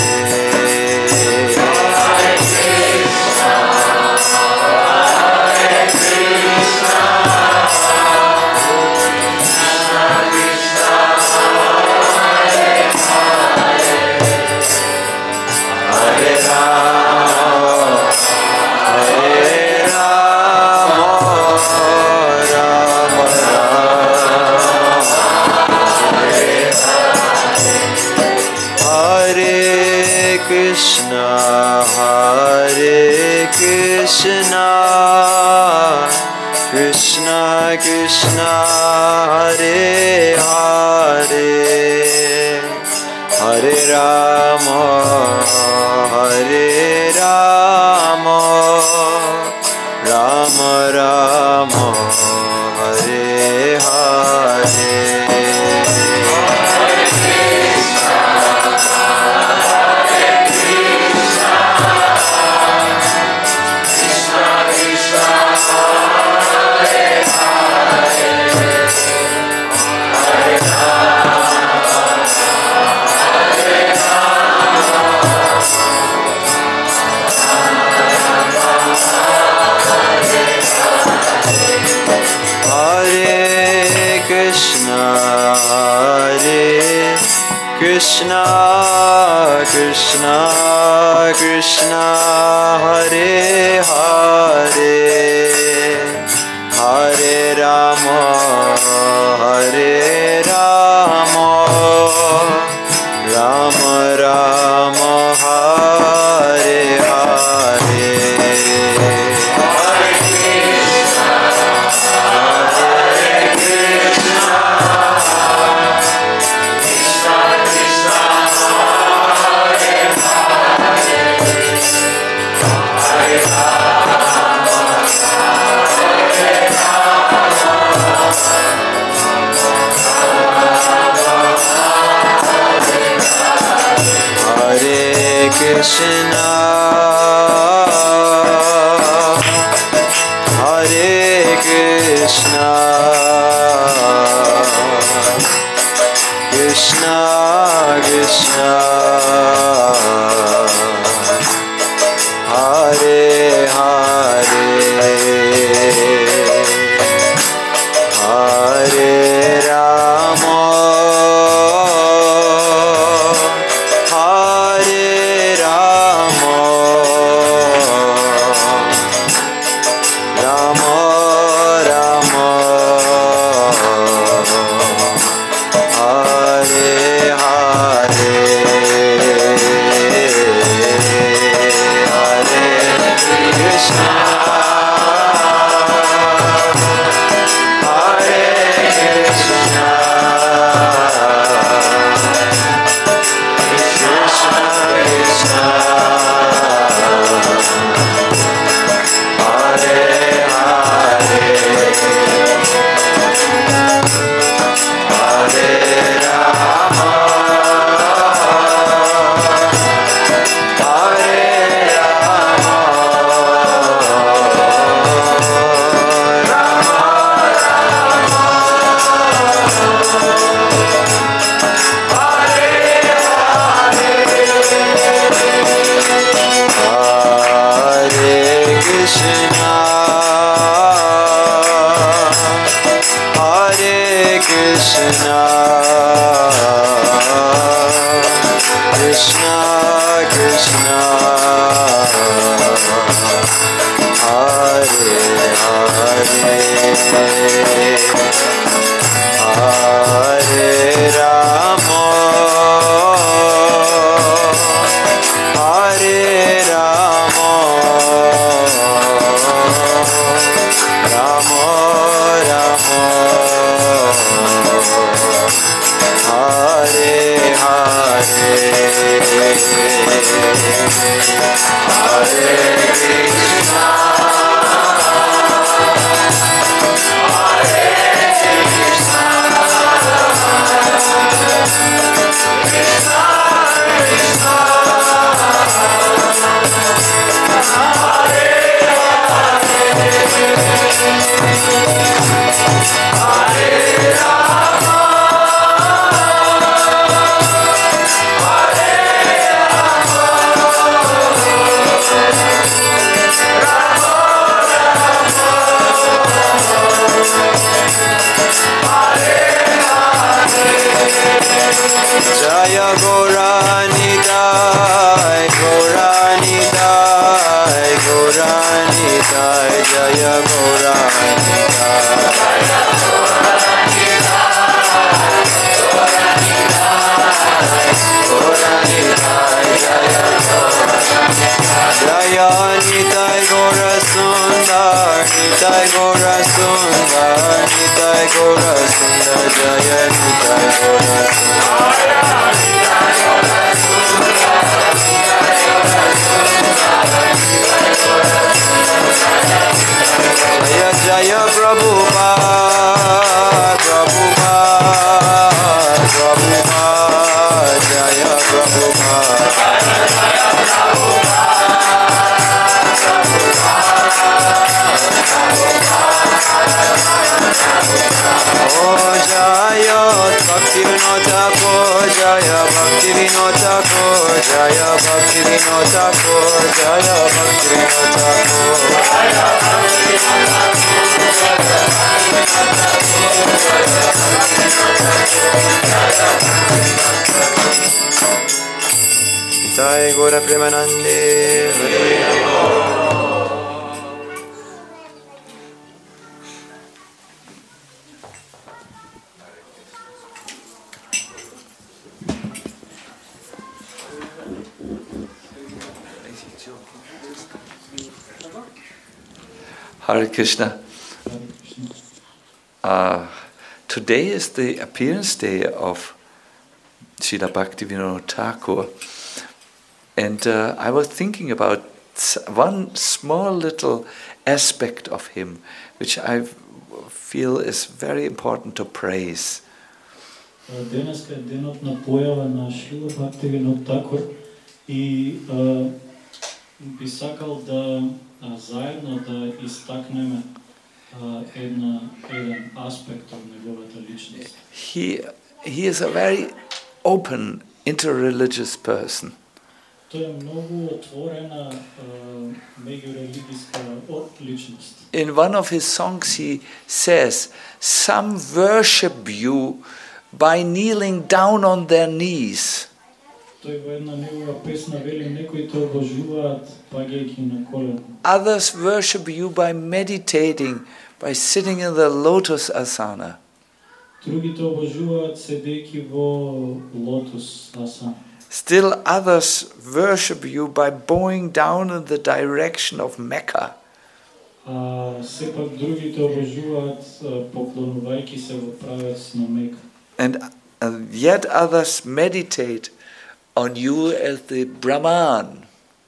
Krishna, Hare Krishna, Krishna Krishna, Hare Hare, Hare Rama, Hare Rama, Rama Rama, Hare Hare. Krishna, Krishna, Krishna, Hare Hare, Hare Rama, Hare Rama, Rama Rama, Hare Hare. Krishna, Hare Krishna, Krishna Krishna, Hare Hare, Hare Rama, Hare Jaya Nitai Gora Sundar, Nitai Gora Sundar, Nitai Gora Sundar, Jaya Nitai Gora Sundar. Jaya Jaya Prabhupada, Prabhupada, Prabhupada, Jaya Prabhupada. Oh Jaya Bhakti Vinod Thakur, Jaya Bhakti Vinod Thakur, Jaya Bhakti Vinod Thakur, Jaya Bhakti Vinod Thakur. Jai Gora Premanande, Hare Hare Krishna. Uh, today is the appearance day of Srila Bhaktivinoda Thakur, and uh, I was thinking about one small little aspect of him, which I feel is very important to praise. Денес е денот на појава на Шрила Бхактивинод Такур и а, би сакал да а, заедно да истакнеме а, една еден аспект од неговата личност. He he is a very open, interreligious person. Тој е многу отворена меѓурелигиска личност. In one of his songs he says, "Some worship you by kneeling down on their knees." Тој во една негова песна вели некои те обожуваат паѓајќи на колена. Others worship you by meditating, by sitting in the lotus asana. Другите обожуваат седејќи во лотос асана. Still others worship you by bowing down in the direction of Mecca. А сепак другите обожуваат поклонувајќи се во правец на Мека. And uh, yet others meditate on you as the Brahman.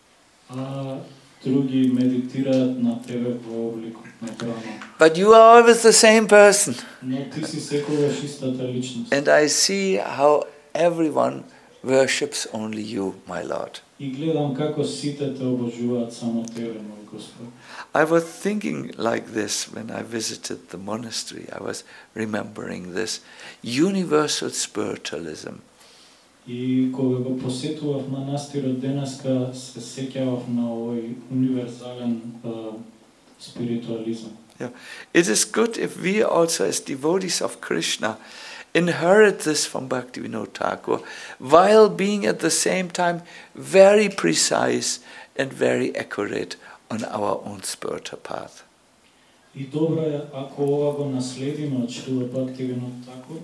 А други медитираат на тебе во обликот на Брахман. But you are always the same person. Но ти си секогаш истата личност. And I see how everyone worships only you, my Lord. И гледам како сите те обожуваат само тебе, мој Господ. I was thinking like this when I visited the monastery. I was remembering this universal spiritualism. И кога го посетував манастирот денеска, се сеќавав на овој универзален спиритуализам. Yeah. It is good if we also as devotees of Krishna inherit this from Bhaktivinoda Thakur, while being at the same time very precise and very accurate on our own spiritual path. И добро е ако ова го наследиме од Шрила Бхактивинод Такур,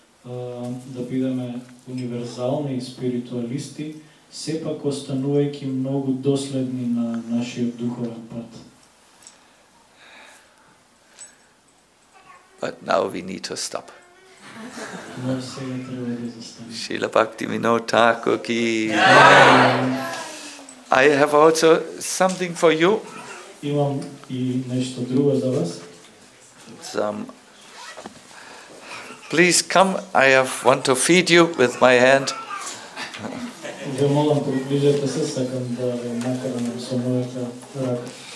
да бидеме универзални спиритуалисти, сепак останувајќи многу доследни на нашиот духовен пат. But now we need to stop. Но сега треба да застанеме. Srila Bhaktivinoda Thakur ki. I have also something for you. Имам и нешто друго за вас. Some. Please come. I have want to feed you with my hand. Ве молам, приближете се, сакам да ве накарам со мојата рака.